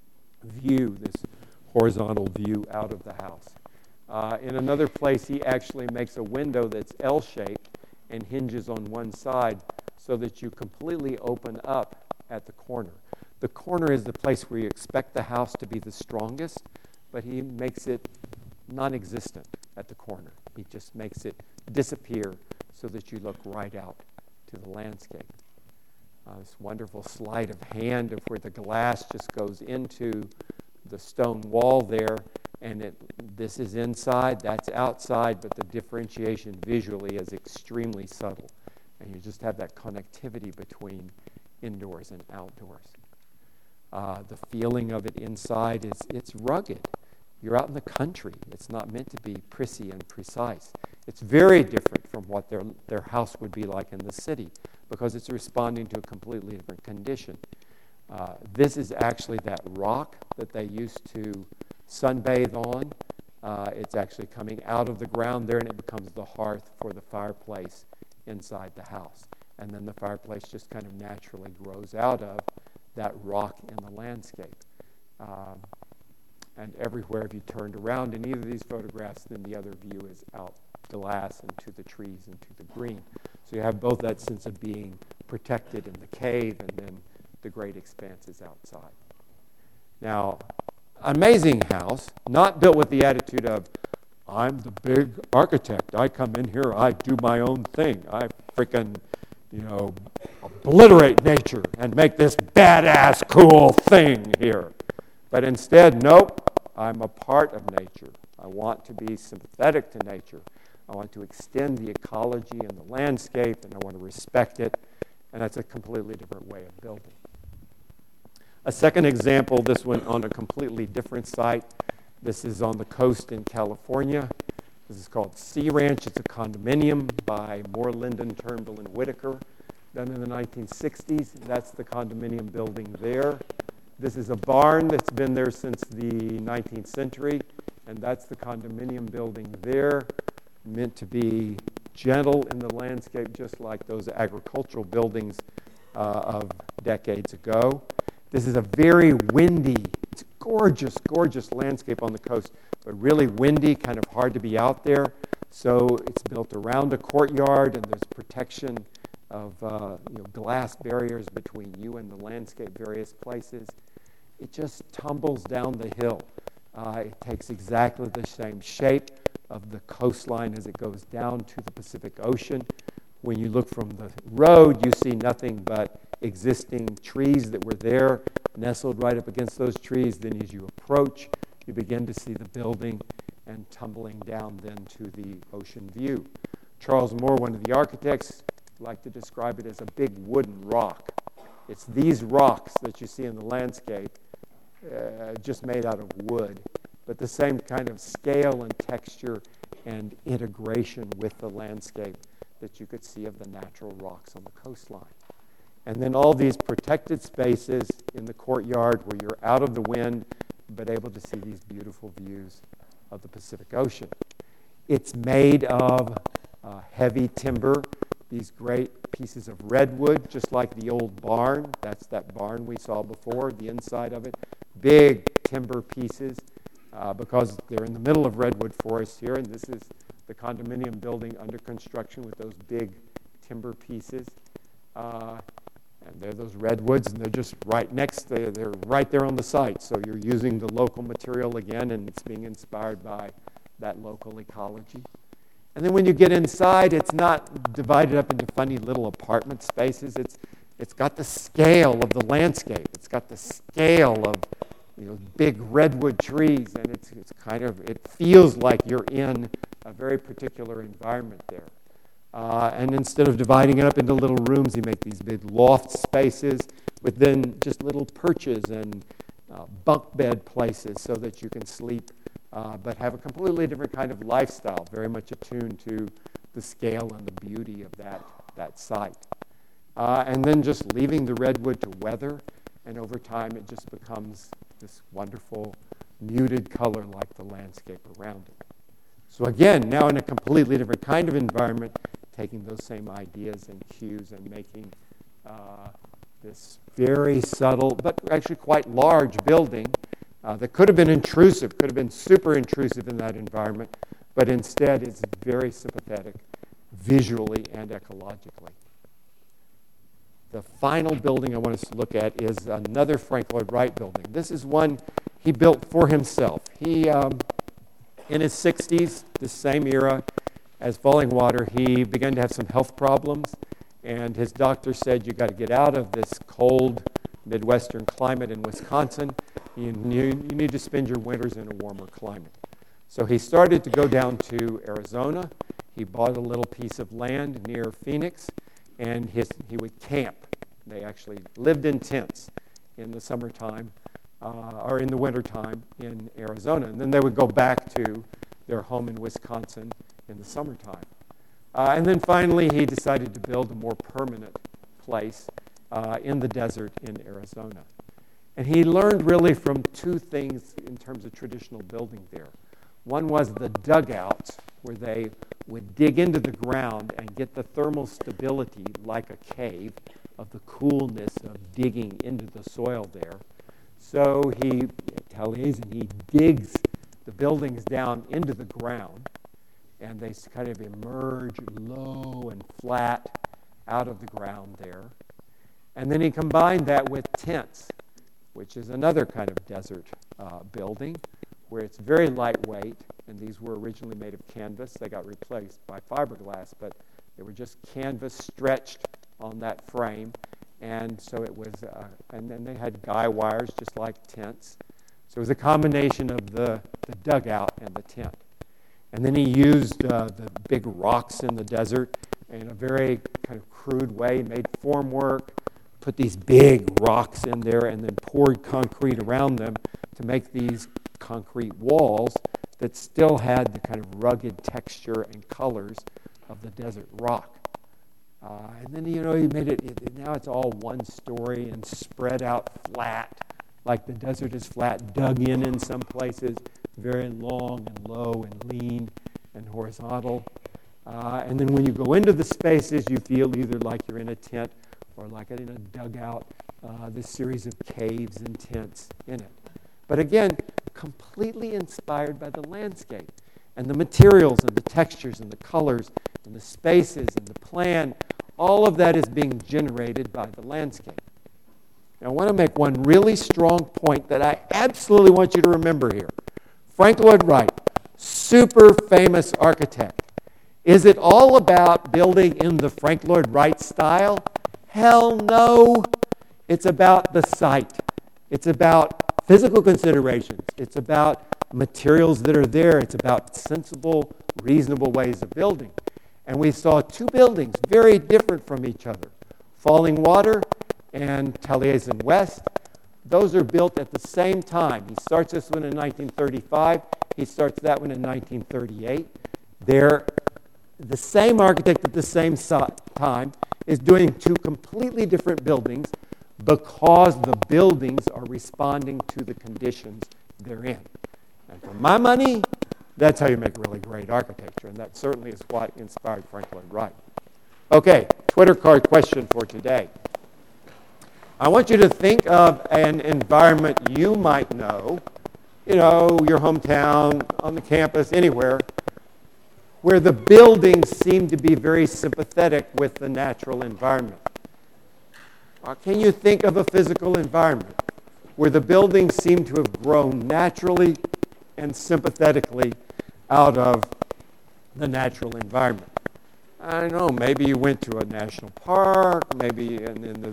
view, this horizontal view out of the house. Uh, in another place, he actually makes a window that's L-shaped and hinges on one side so that you completely open up at the corner. The corner is the place where you expect the house to be the strongest, but he makes it non-existent at the corner. He just makes it disappear so that you look right out to the landscape. Uh, this wonderful sleight of hand of where the glass just goes into the stone wall there, and it, this is inside, that's outside, but the differentiation visually is extremely subtle. And you just have that connectivity between indoors and outdoors. Uh, the feeling of it inside is it's rugged. You're out in the country. It's not meant to be prissy and precise. It's very different from what their, their house would be like in the city because it's responding to a completely different condition. Uh, this is actually that rock that they used to sunbathe on. Uh, it's actually coming out of the ground there, and it becomes the hearth for the fireplace inside the house. And then the fireplace just kind of naturally grows out of that rock in the landscape. Um, and everywhere if you turned around in either of these photographs, then the other view is out glass and to the trees and to the green. So you have both that sense of being protected in the cave and then the great expanses outside. Now, amazing house, not built with the attitude of, I'm the big architect. I come in here, I do my own thing. I freaking, you know, obliterate nature and make this badass, cool thing here. But instead, nope, I'm a part of nature. I want to be sympathetic to nature. I want to extend the ecology and the landscape, and I want to respect it. And that's a completely different way of building. A second example, this one on a completely different site. This is on the coast in California. This is called Sea Ranch. It's a condominium by Moore, Linden, Turnbull, and Whitaker, done in the nineteen sixties. That's the condominium building there. This is a barn that's been there since the nineteenth century, and that's the condominium building there, meant to be gentle in the landscape, just like those agricultural buildings uh, of decades ago. This is a very windy, it's gorgeous, gorgeous landscape on the coast, but really windy, kind of hard to be out there. So it's built around a courtyard, and there's protection of uh, you know, glass barriers between you and the landscape, various places. It just tumbles down the hill. Uh, it takes exactly the same shape of the coastline as it goes down to the Pacific Ocean. When you look from the road, you see nothing but existing trees that were there, nestled right up against those trees. Then as you approach, you begin to see the building and tumbling down then to the ocean view. Charles Moore, one of the architects, liked to describe it as a big wooden rock. It's these rocks that you see in the landscape, uh, just made out of wood, but the same kind of scale and texture and integration with the landscape that you could see of the natural rocks on the coastline. And then all these protected spaces in the courtyard where you're out of the wind, but able to see these beautiful views of the Pacific Ocean. It's made of uh, heavy timber, these great pieces of redwood, just like the old barn. That's that barn we saw before, the inside of it. Big timber pieces, uh, because they're in the middle of redwood forest here, and this is the condominium building under construction with those big timber pieces. Uh, and they're those redwoods, and they're just right next, they're, they're right there on the site. So you're using the local material again, and it's being inspired by that local ecology. And then when you get inside, it's not divided up into funny little apartment spaces. It's it's got the scale of the landscape. It's got the scale of, you know, big redwood trees, and it's it's kind of it feels like you're in a very particular environment there. Uh, and instead of dividing it up into little rooms, you make these big loft spaces with then just little perches and uh, bunk bed places so that you can sleep, uh, but have a completely different kind of lifestyle, very much attuned to the scale and the beauty of that, that site. Uh, and then just leaving the redwood to weather, and over time it just becomes this wonderful muted color like the landscape around it. So again, now in a completely different kind of environment, taking those same ideas and cues and making uh, this very subtle, but actually quite large building uh, that could have been intrusive, could have been super intrusive in that environment, but instead it's very sympathetic visually and ecologically. The final building I want us to look at is another Frank Lloyd Wright building. This is one he built for himself. He, um, in his sixties, the same era as Fallingwater, he began to have some health problems, and his doctor said, you got to get out of this cold Midwestern climate in Wisconsin. You, you need to spend your winters in a warmer climate. So he started to go down to Arizona. He bought a little piece of land near Phoenix, and his, he would camp They actually lived in tents in the summertime uh, or in the wintertime in Arizona. And then they would go back to their home in Wisconsin in the summertime. Uh, and then finally, he decided to build a more permanent place uh, in the desert in Arizona. And he learned really from two things in terms of traditional building there. One was the dugouts, where they would dig into the ground and get the thermal stability like a cave of the coolness of digging into the soil there. So he, Taliesin, he digs the buildings down into the ground, and they kind of emerge low and flat out of the ground there. And then he combined that with tents, which is another kind of desert uh, building, where it's very lightweight, and these were originally made of canvas. They got replaced by fiberglass, but they were just canvas stretched on that frame, and so it was, uh, and then they had guy wires just like tents. So it was a combination of the, the dugout and the tent. And then he used uh, the big rocks in the desert in a very kind of crude way. He made formwork, put these big rocks in there, and then poured concrete around them to make these concrete walls that still had the kind of rugged texture and colors of the desert rock. Uh, and then, you know, he made it, it, now it's all one story and spread out flat, like the desert is flat, dug in in some places, very long and low and lean and horizontal. Uh, and then when you go into the spaces, you feel either like you're in a tent or like in a dugout, uh, this series of caves and tents in it. But again, completely inspired by the landscape and the materials and the textures and the colors and the spaces and the plan. All of that is being generated by the landscape. Now, I want to make one really strong point that I absolutely want you to remember here. Frank Lloyd Wright, super famous architect. Is it all about building in the Frank Lloyd Wright style? Hell no. It's about the site. It's about physical considerations. It's about materials that are there. It's about sensible, reasonable ways of building. And we saw two buildings very different from each other. Falling Water and Taliesin West. Those are built at the same time. He starts this one in nineteen thirty-five. He starts that one in nineteen thirty-eight. They're the same architect at the same time is doing two completely different buildings because the buildings are responding to the conditions they're in. And for my money, that's how you make really great architecture, and that certainly is what inspired Frank Lloyd Wright. Okay, Twitter card question for today. I want you to think of an environment you might know, you know, your hometown, on the campus, anywhere, where the buildings seem to be very sympathetic with the natural environment. Or can you think of a physical environment where the buildings seem to have grown naturally and sympathetically out of the natural environment? I don't know, maybe you went to a national park, maybe in, in the